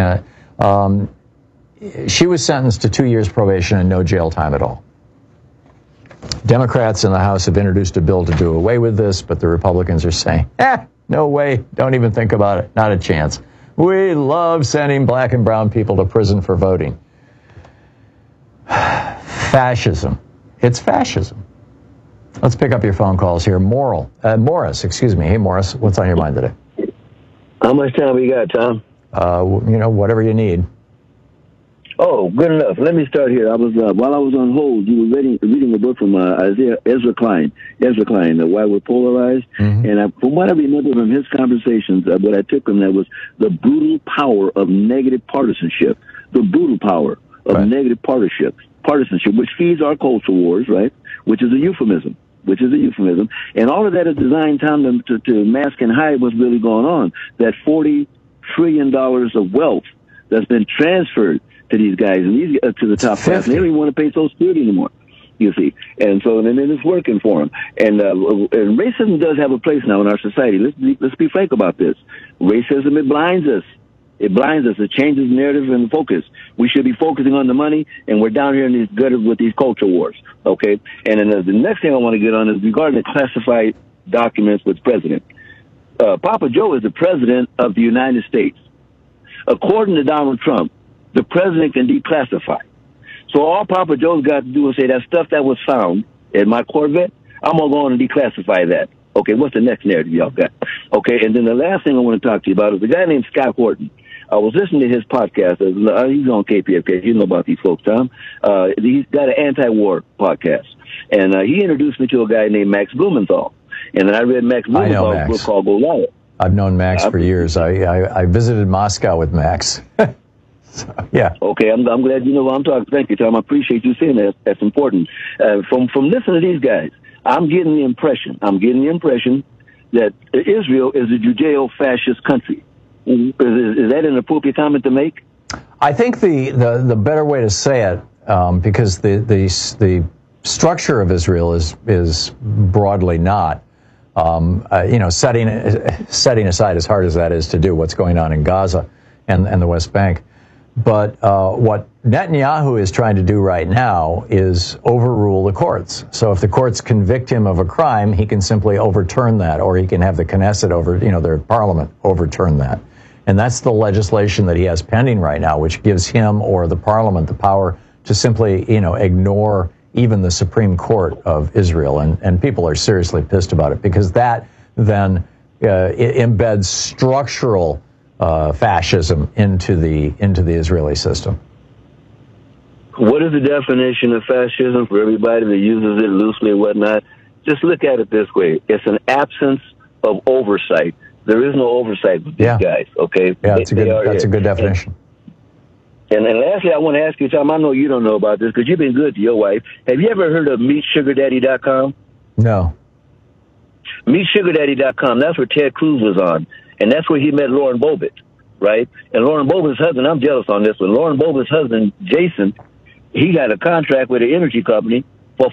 Speaker 17: she was sentenced to 2 years probation and no jail time at all. Democrats in the House have introduced a bill to do away with this, but the Republicans are saying, no way, don't even think about it, not a chance. We love sending black and brown people to prison for voting. Fascism. It's fascism. Let's pick up your phone calls here. Morris, excuse me. Hey, Morris, what's on your mind today?
Speaker 1: How much time we got, Tom?
Speaker 17: Whatever you need.
Speaker 1: Oh, good enough. Let me start here. I was while I was on hold, you were reading a book from Ezra Klein, Why We're Polarized.
Speaker 17: Mm-hmm.
Speaker 1: And from what I remember from his conversations, what I took from that was the brutal power of negative partisanship. The brutal power of negative partisanship, which feeds our culture wars, right? Which is a euphemism. And all of that is designed, Tom, to mask and hide what's really going on. That $40 trillion of wealth that's been transferred to these guys and these to the top class. They don't even want to pay Social Security anymore, you see. And so, and then it's working for them. And racism does have a place now in our society. Let's be frank about this. Racism, it blinds us. It changes narrative and focus. We should be focusing on the money, and we're down here in these gutters with these culture wars, okay? And then the next thing I want to get on is regarding the classified documents with the president. Papa Joe is the president of the United States. According to Donald Trump, the president can declassify. So all Papa Joe's got to do is say that stuff that was found in my Corvette, I'm going to go on and declassify that. Okay, what's the next narrative y'all got? Okay, and then the last thing I want to talk to you about is a guy named Scott Horton. I was listening to his podcast. He's on KPFK. You know about these folks, Tom. He's got an anti-war podcast. And he introduced me to a guy named Max Blumenthal. And then I read Max Blumenthal's book called Goliath.
Speaker 17: I've known Max for years. I visited Moscow with Max. So, yeah.
Speaker 1: Okay, I'm glad you know what I'm talking. Thank you, Tom. I appreciate you saying that. That's important. From listening to these guys, I'm getting the impression that Israel is a Judeo-fascist country. Is that an appropriate comment to make?
Speaker 17: I think the better way to say it, because the structure of Israel is broadly not, setting aside as hard as that is to do what's going on in Gaza and the West Bank. But what Netanyahu is trying to do right now is overrule the courts. So if the courts convict him of a crime, he can simply overturn that, or he can have the Knesset their parliament overturn that. And that's the legislation that he has pending right now, which gives him or the parliament the power to simply, ignore even the Supreme Court of Israel. And people are seriously pissed about it, because that then it embeds structural fascism into the Israeli system.
Speaker 1: What is the definition of fascism for everybody that uses it loosely and whatnot? Just look at it this way. It's an absence of oversight. There is no oversight with these guys, okay?
Speaker 17: Yeah, that's a good definition.
Speaker 1: And lastly, I want to ask you, Tom, I know you don't know about this because you've been good to your wife. Have you ever heard of MeetSugarDaddy.com?
Speaker 17: No.
Speaker 1: MeetSugarDaddy.com, that's where Ted Cruz was on. And that's where he met Lauren Boebert, right? And Lauren Boebert's husband, I'm jealous on this one. Lauren Boebert's husband, Jason, he got a contract with an energy company for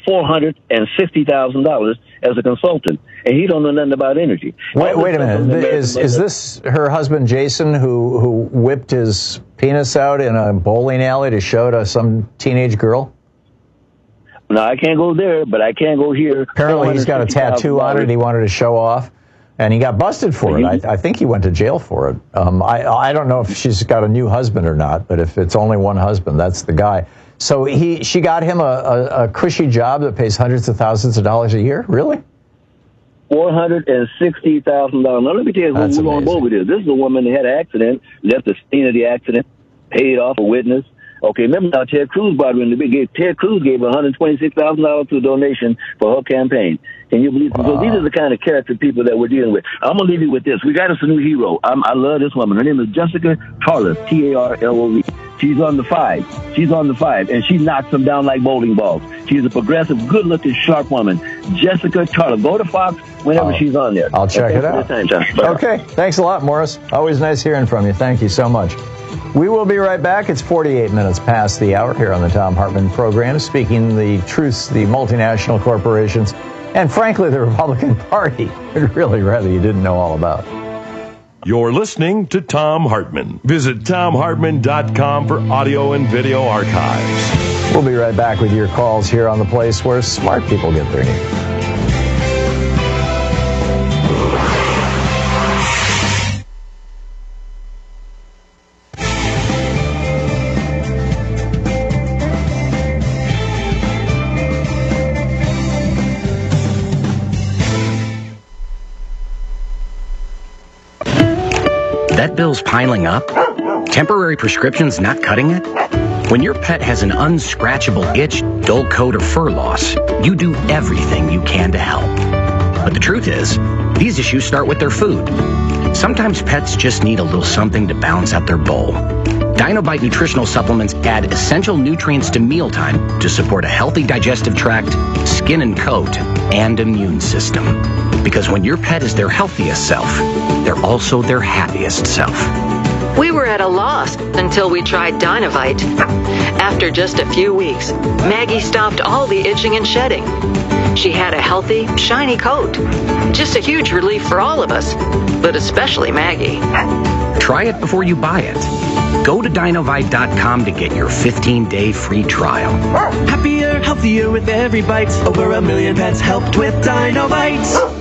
Speaker 1: $460,000 as a consultant, and he don't know nothing about energy.
Speaker 17: Wait a minute. Is this her husband, Jason, who whipped his penis out in a bowling alley to show to some teenage girl?
Speaker 1: No, I can't go there, but I can go here.
Speaker 17: Apparently he's got a tattoo on it, and he wanted to show off. And he got busted for it. I think he went to jail for it. I don't know if she's got a new husband or not, but if it's only one husband, that's the guy. So she got him a cushy job that pays hundreds of thousands of dollars a year? Really?
Speaker 1: $460,000. Now, let me tell you who Lauren Boebert is. This is a woman that had an accident, left the scene of the accident, paid off a witness. Okay, remember now Ted Cruz brought her in the big. Ted Cruz gave $126,000 to a donation for her campaign. Can you believe? Wow. So these are the kind of character people that we're dealing with. I'm gonna leave you with this. We got us a new hero. I love this woman. Her name is Jessica Tarlov, Tarlov. She's on the 5, and she knocks them down like bowling balls. She's a progressive, good-looking, sharp woman. Jessica Tarlov. Go to Fox whenever she's on there.
Speaker 17: I'll check it out. Okay, thanks a lot, Morris. Always nice hearing from you. Thank you so much. We will be right back. It's 48 minutes past the hour here on the Thom Hartmann program, speaking the truths, the multinational corporations, and frankly, the Republican Party. I'd really rather you didn't know all about.
Speaker 16: You're listening to Thom Hartmann. Visit ThomHartmann.com for audio and video archives.
Speaker 17: We'll be right back with your calls here on the place where smart people get their news.
Speaker 7: vet bills piling up? Temporary prescriptions not cutting it? When your pet has an unscratchable itch, dull coat, or fur loss, you do everything you can to help. But the truth is, these issues start with their food. Sometimes pets just need a little something to balance out their bowl. Dinobite nutritional supplements add essential nutrients to mealtime to support a healthy digestive tract, skin and coat, and immune system. Because when your pet is their healthiest self, they're also their happiest self.
Speaker 8: We were at a loss until we tried Dinovite. After just a few weeks, Maggie stopped all the itching and shedding. She had a healthy, shiny coat. Just a huge relief for all of us, but especially Maggie.
Speaker 7: Try it before you buy it. Go to Dinovite.com to get your 15-day free trial.
Speaker 9: Happier, healthier with every bite. Over 1 million pets helped with Dinovite.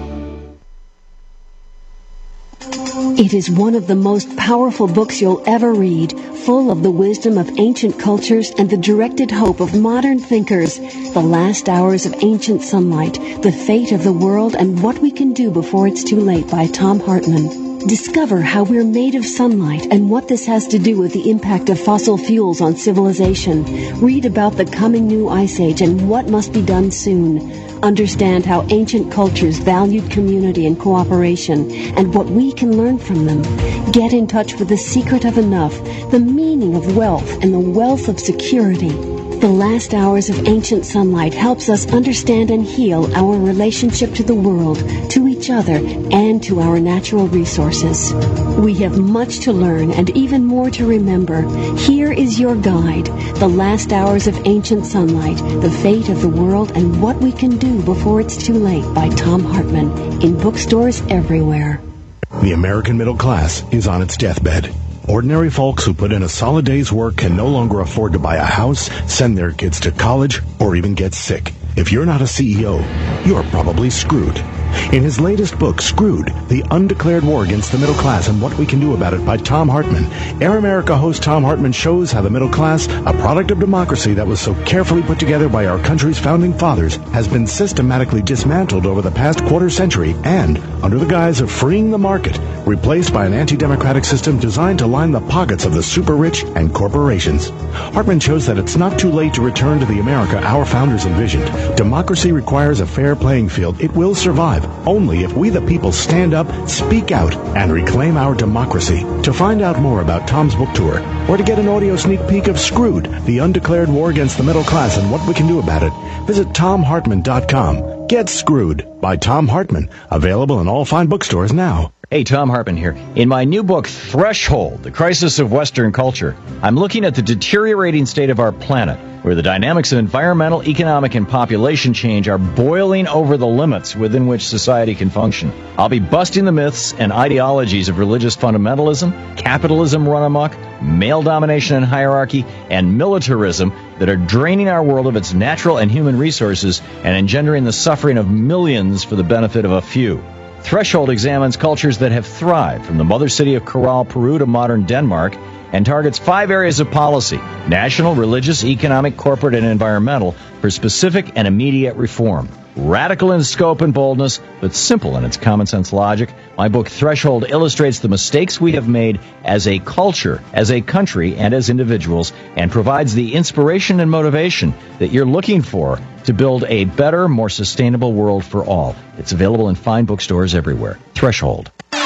Speaker 10: It is one of the most powerful books you'll ever read, full of the wisdom of ancient cultures and the directed hope of modern thinkers. The Last Hours of Ancient Sunlight, The Fate of the World and What We Can Do Before It's Too Late by Tom Hartman. Discover how we're made of sunlight and what this has to do with the impact of fossil fuels on civilization. Read about the coming new ice age and what must be done soon. Understand how ancient cultures valued community and cooperation and what we can learn from them. Get in touch with the secret of enough, the meaning of wealth, and the wealth of security. The Last Hours of Ancient Sunlight helps us understand and heal our relationship to the world, to each other, and to our natural resources. We have much to learn and even more to remember. Here is your guide, The Last Hours of Ancient Sunlight, The Fate of the World and What We Can Do Before It's Too Late by Tom Hartman, in bookstores everywhere.
Speaker 11: The American middle class is on its deathbed. Ordinary folks who put in a solid day's work can no longer afford to buy a house, send their kids to college, or even get sick. If you're not a CEO, you're probably screwed. In his latest book, Screwed, The Undeclared War Against the Middle Class and What We Can Do About It by Tom Hartman, Air America host Tom Hartman shows how the middle class, a product of democracy that was so carefully put together by our country's founding fathers, has been systematically dismantled over the past quarter century and, under the guise of freeing the market, replaced by an anti-democratic system designed to line the pockets of the super rich and corporations. Hartman shows that it's not too late to return to the America our founders envisioned. Democracy requires a fair playing field. It will survive only if we the people stand up, speak out, and reclaim our democracy. To find out more about Tom's book tour, or to get an audio sneak peek of Screwed, The Undeclared War Against the Middle Class and What We Can Do About It, visit TomHartman.com. Get Screwed by Tom Hartman, available in all fine bookstores now.
Speaker 17: Hey, Tom Hartman here. In my new book, Threshold, The Crisis of Western Culture, I'm looking at the deteriorating state of our planet, where the dynamics of environmental, economic, and population change are boiling over the limits within which society can function. I'll be busting the myths and ideologies of religious fundamentalism, capitalism run amok, male domination and hierarchy, and militarism that are draining our world of its natural and human resources and engendering the suffering of millions for the benefit of a few. Threshold examines cultures that have thrived, from the mother city of Corral, Peru to modern Denmark, and targets 5 areas of policy: national, religious, economic, corporate, and environmental, for specific and immediate reform. Radical in scope and boldness, but simple in its common sense logic, my book Threshold illustrates the mistakes we have made as a culture, as a country, and as individuals, and provides the inspiration and motivation that you're looking for to build a better, more sustainable world for all. It's available in fine bookstores everywhere. Threshold.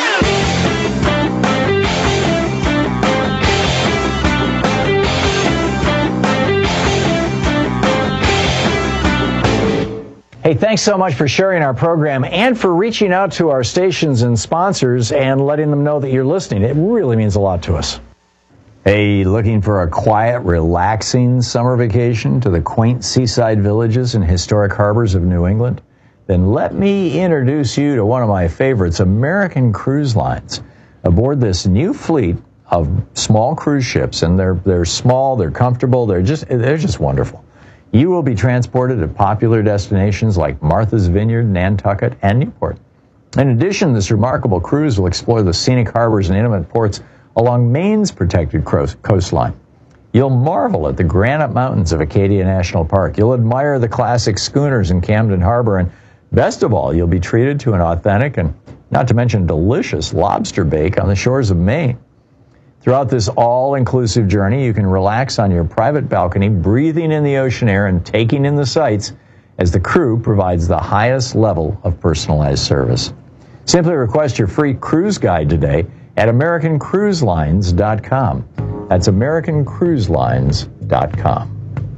Speaker 17: Hey, thanks so much for sharing our program and for reaching out to our stations and sponsors and letting them know that you're listening. It really means a lot to us. Hey, looking for a quiet, relaxing summer vacation to the quaint seaside villages and historic harbors of New England? Then let me introduce you to one of my favorites, American Cruise Lines. Aboard this new fleet of small cruise ships, and they're small, they're comfortable, they're just wonderful. You will be transported to popular destinations like Martha's Vineyard, Nantucket, and Newport. In addition, this remarkable cruise will explore the scenic harbors and intimate ports along Maine's protected coastline. You'll marvel at the granite mountains of Acadia National Park. You'll admire the classic schooners in Camden Harbor, and best of all, you'll be treated to an authentic and not to mention delicious lobster bake on the shores of Maine. Throughout this all-inclusive journey, you can relax on your private balcony, breathing in the ocean air and taking in the sights as the crew provides the highest level of personalized service. Simply request your free cruise guide today at AmericanCruiseLines.com. That's AmericanCruiseLines.com.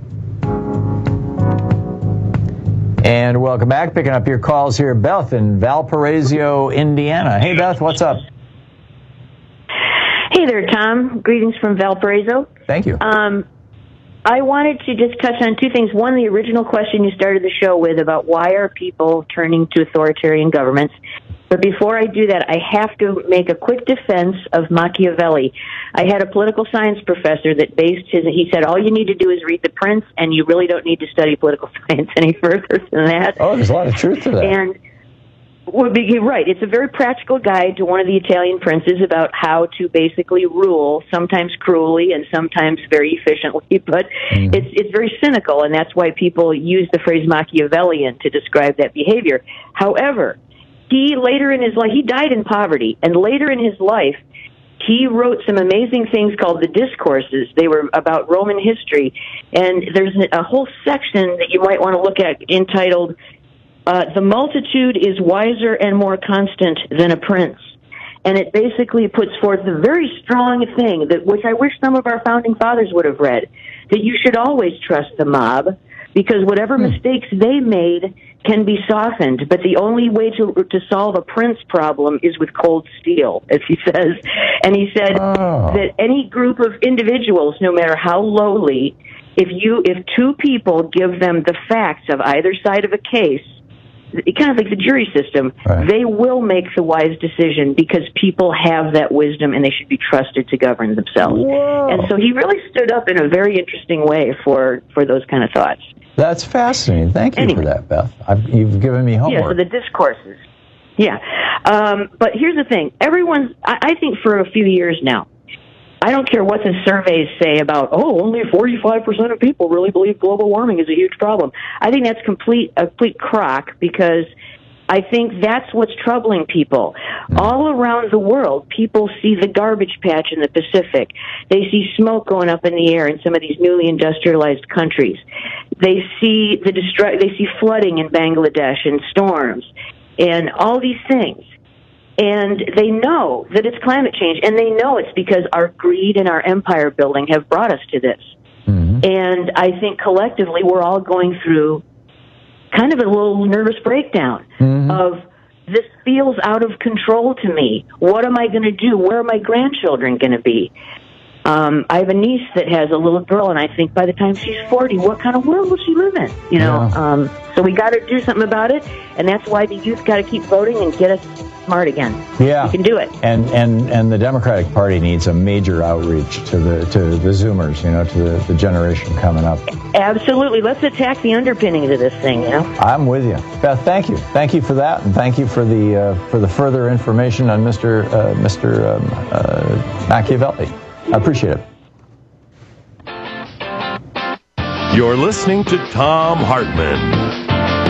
Speaker 17: And welcome back. Picking up your calls here, Beth in Valparaiso, Indiana. Hey, Beth, what's up?
Speaker 12: Hey there, Tom. Greetings from Valparaiso.
Speaker 17: Thank you.
Speaker 12: I wanted to just touch on two things. One, the original question you started the show with about why are people turning to authoritarian governments. But before I do that, I have to make a quick defense of Machiavelli. I had a political science professor that he said, all you need to do is read The Prince, and you really don't need to study political science any further than that.
Speaker 17: Oh, there's a lot of truth to that.
Speaker 12: And you're right. It's a very practical guide to one of the Italian princes about how to basically rule, sometimes cruelly and sometimes very efficiently, but it's very cynical, and that's why people use the phrase Machiavellian to describe that behavior. However, he died in poverty, and later in his life, he wrote some amazing things called the Discourses. They were about Roman history, and there's a whole section that you might want to look at entitled The Multitude is Wiser and More Constant Than a Prince. And it basically puts forth a very strong thing, which I wish some of our founding fathers would have read, that you should always trust the mob, because whatever mistakes they made can be softened, but the only way to solve a prince problem is with cold steel, as he says. And he said that any group of individuals, no matter how lowly, if two people give them the facts of either side of a case, kind of like the jury system, they will make the wise decision because people have that wisdom and they should be trusted to govern themselves. Whoa. And so he really stood up in a very interesting way for those kind of thoughts.
Speaker 17: That's fascinating. Thank you for that, Beth. You've given me homework.
Speaker 12: Yeah, so the Discourses. Yeah. But here's the thing. I think for a few years now, I don't care what the surveys say about, only 45% of people really believe global warming is a huge problem. I think that's a complete crock, because I think that's what's troubling people. All around the world, people see the garbage patch in the Pacific. They see smoke going up in the air in some of these newly industrialized countries. They see they see flooding in Bangladesh and storms and all these things. And they know that it's climate change, and they know it's because our greed and our empire building have brought us to this. And I think collectively we're all going through kind of a little nervous breakdown of, this feels out of control to me. What am I going to do? Where are my grandchildren going to be? I have a niece that has a little girl, and I think by the time she's 40, what kind of world will she live in? You know, so we got to do something about it, and that's why the youth got to keep voting and get us smart again. Yeah, we can do it.
Speaker 17: And the Democratic Party needs a major outreach to the Zoomers, to the generation coming up.
Speaker 12: Absolutely, let's attack the underpinnings of this thing.
Speaker 17: I'm with you, Beth. Thank you for that, and thank you for the further information on Mr. Machiavelli. I appreciate it.
Speaker 16: You're listening to Thom Hartmann.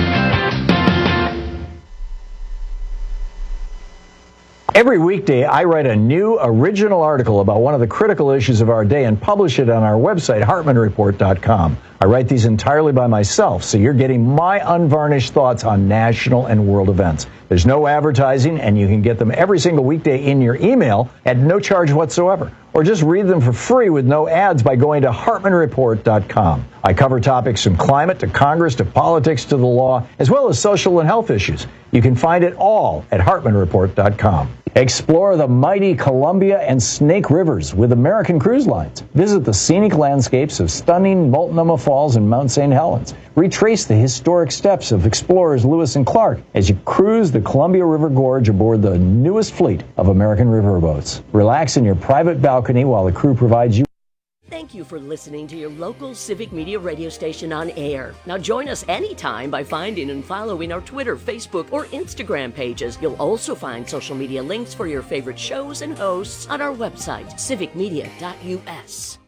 Speaker 17: Every weekday, I write a new original article about one of the critical issues of our day and publish it on our website, HartmannReport.com. I write these entirely by myself, so you're getting my unvarnished thoughts on national and world events. There's no advertising, and you can get them every single weekday in your email at no charge whatsoever. Or just read them for free with no ads by going to HartmannReport.com. I cover topics from climate to Congress to politics to the law, as well as social and health issues. You can find it all at HartmannReport.com. Explore the mighty Columbia and Snake Rivers with American Cruise Lines. Visit the scenic landscapes of stunning Multnomah Falls and Mount St. Helens. Retrace the historic steps of explorers Lewis and Clark as you cruise the Columbia River Gorge aboard the newest fleet of American riverboats. Relax in your private balcony while the crew provides you.
Speaker 5: Thank you for listening to your local Civic Media radio station on air. Now join us anytime by finding and following our Twitter, Facebook, or Instagram pages. You'll also find social media links for your favorite shows and hosts on our website, civicmedia.us.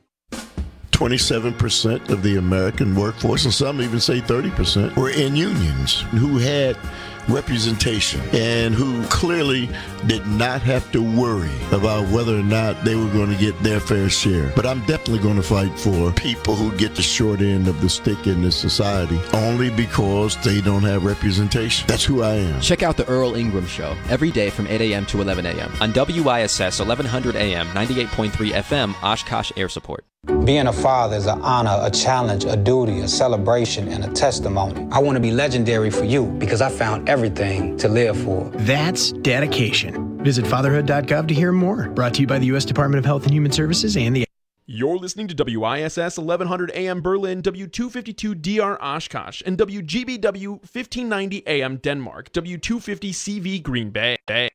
Speaker 13: 27% of the American workforce, and some even say 30%, were in unions who had representation and who clearly did not have to worry about whether or not they were going to get their fair share. But I'm definitely going to fight for people who get the short end of the stick in this society only because they don't have representation. That's who I am.
Speaker 14: Check out the Earl Ingram Show every day from 8 a.m. to 11 a.m. on WISS 1100 AM, 98.3 FM, Oshkosh Air Support.
Speaker 15: Being a father is an honor, a challenge, a duty, a celebration, and a testimony. I want to be legendary for you because I found everything to live for.
Speaker 18: That's dedication. Visit fatherhood.gov to hear more. Brought to you by the U.S. Department of Health and Human Services and the...
Speaker 19: You're listening to WISS 1100 AM Berlin, W252 DR Oshkosh, and WGBW 1590 AM Denmark, W250 CV Green Bay.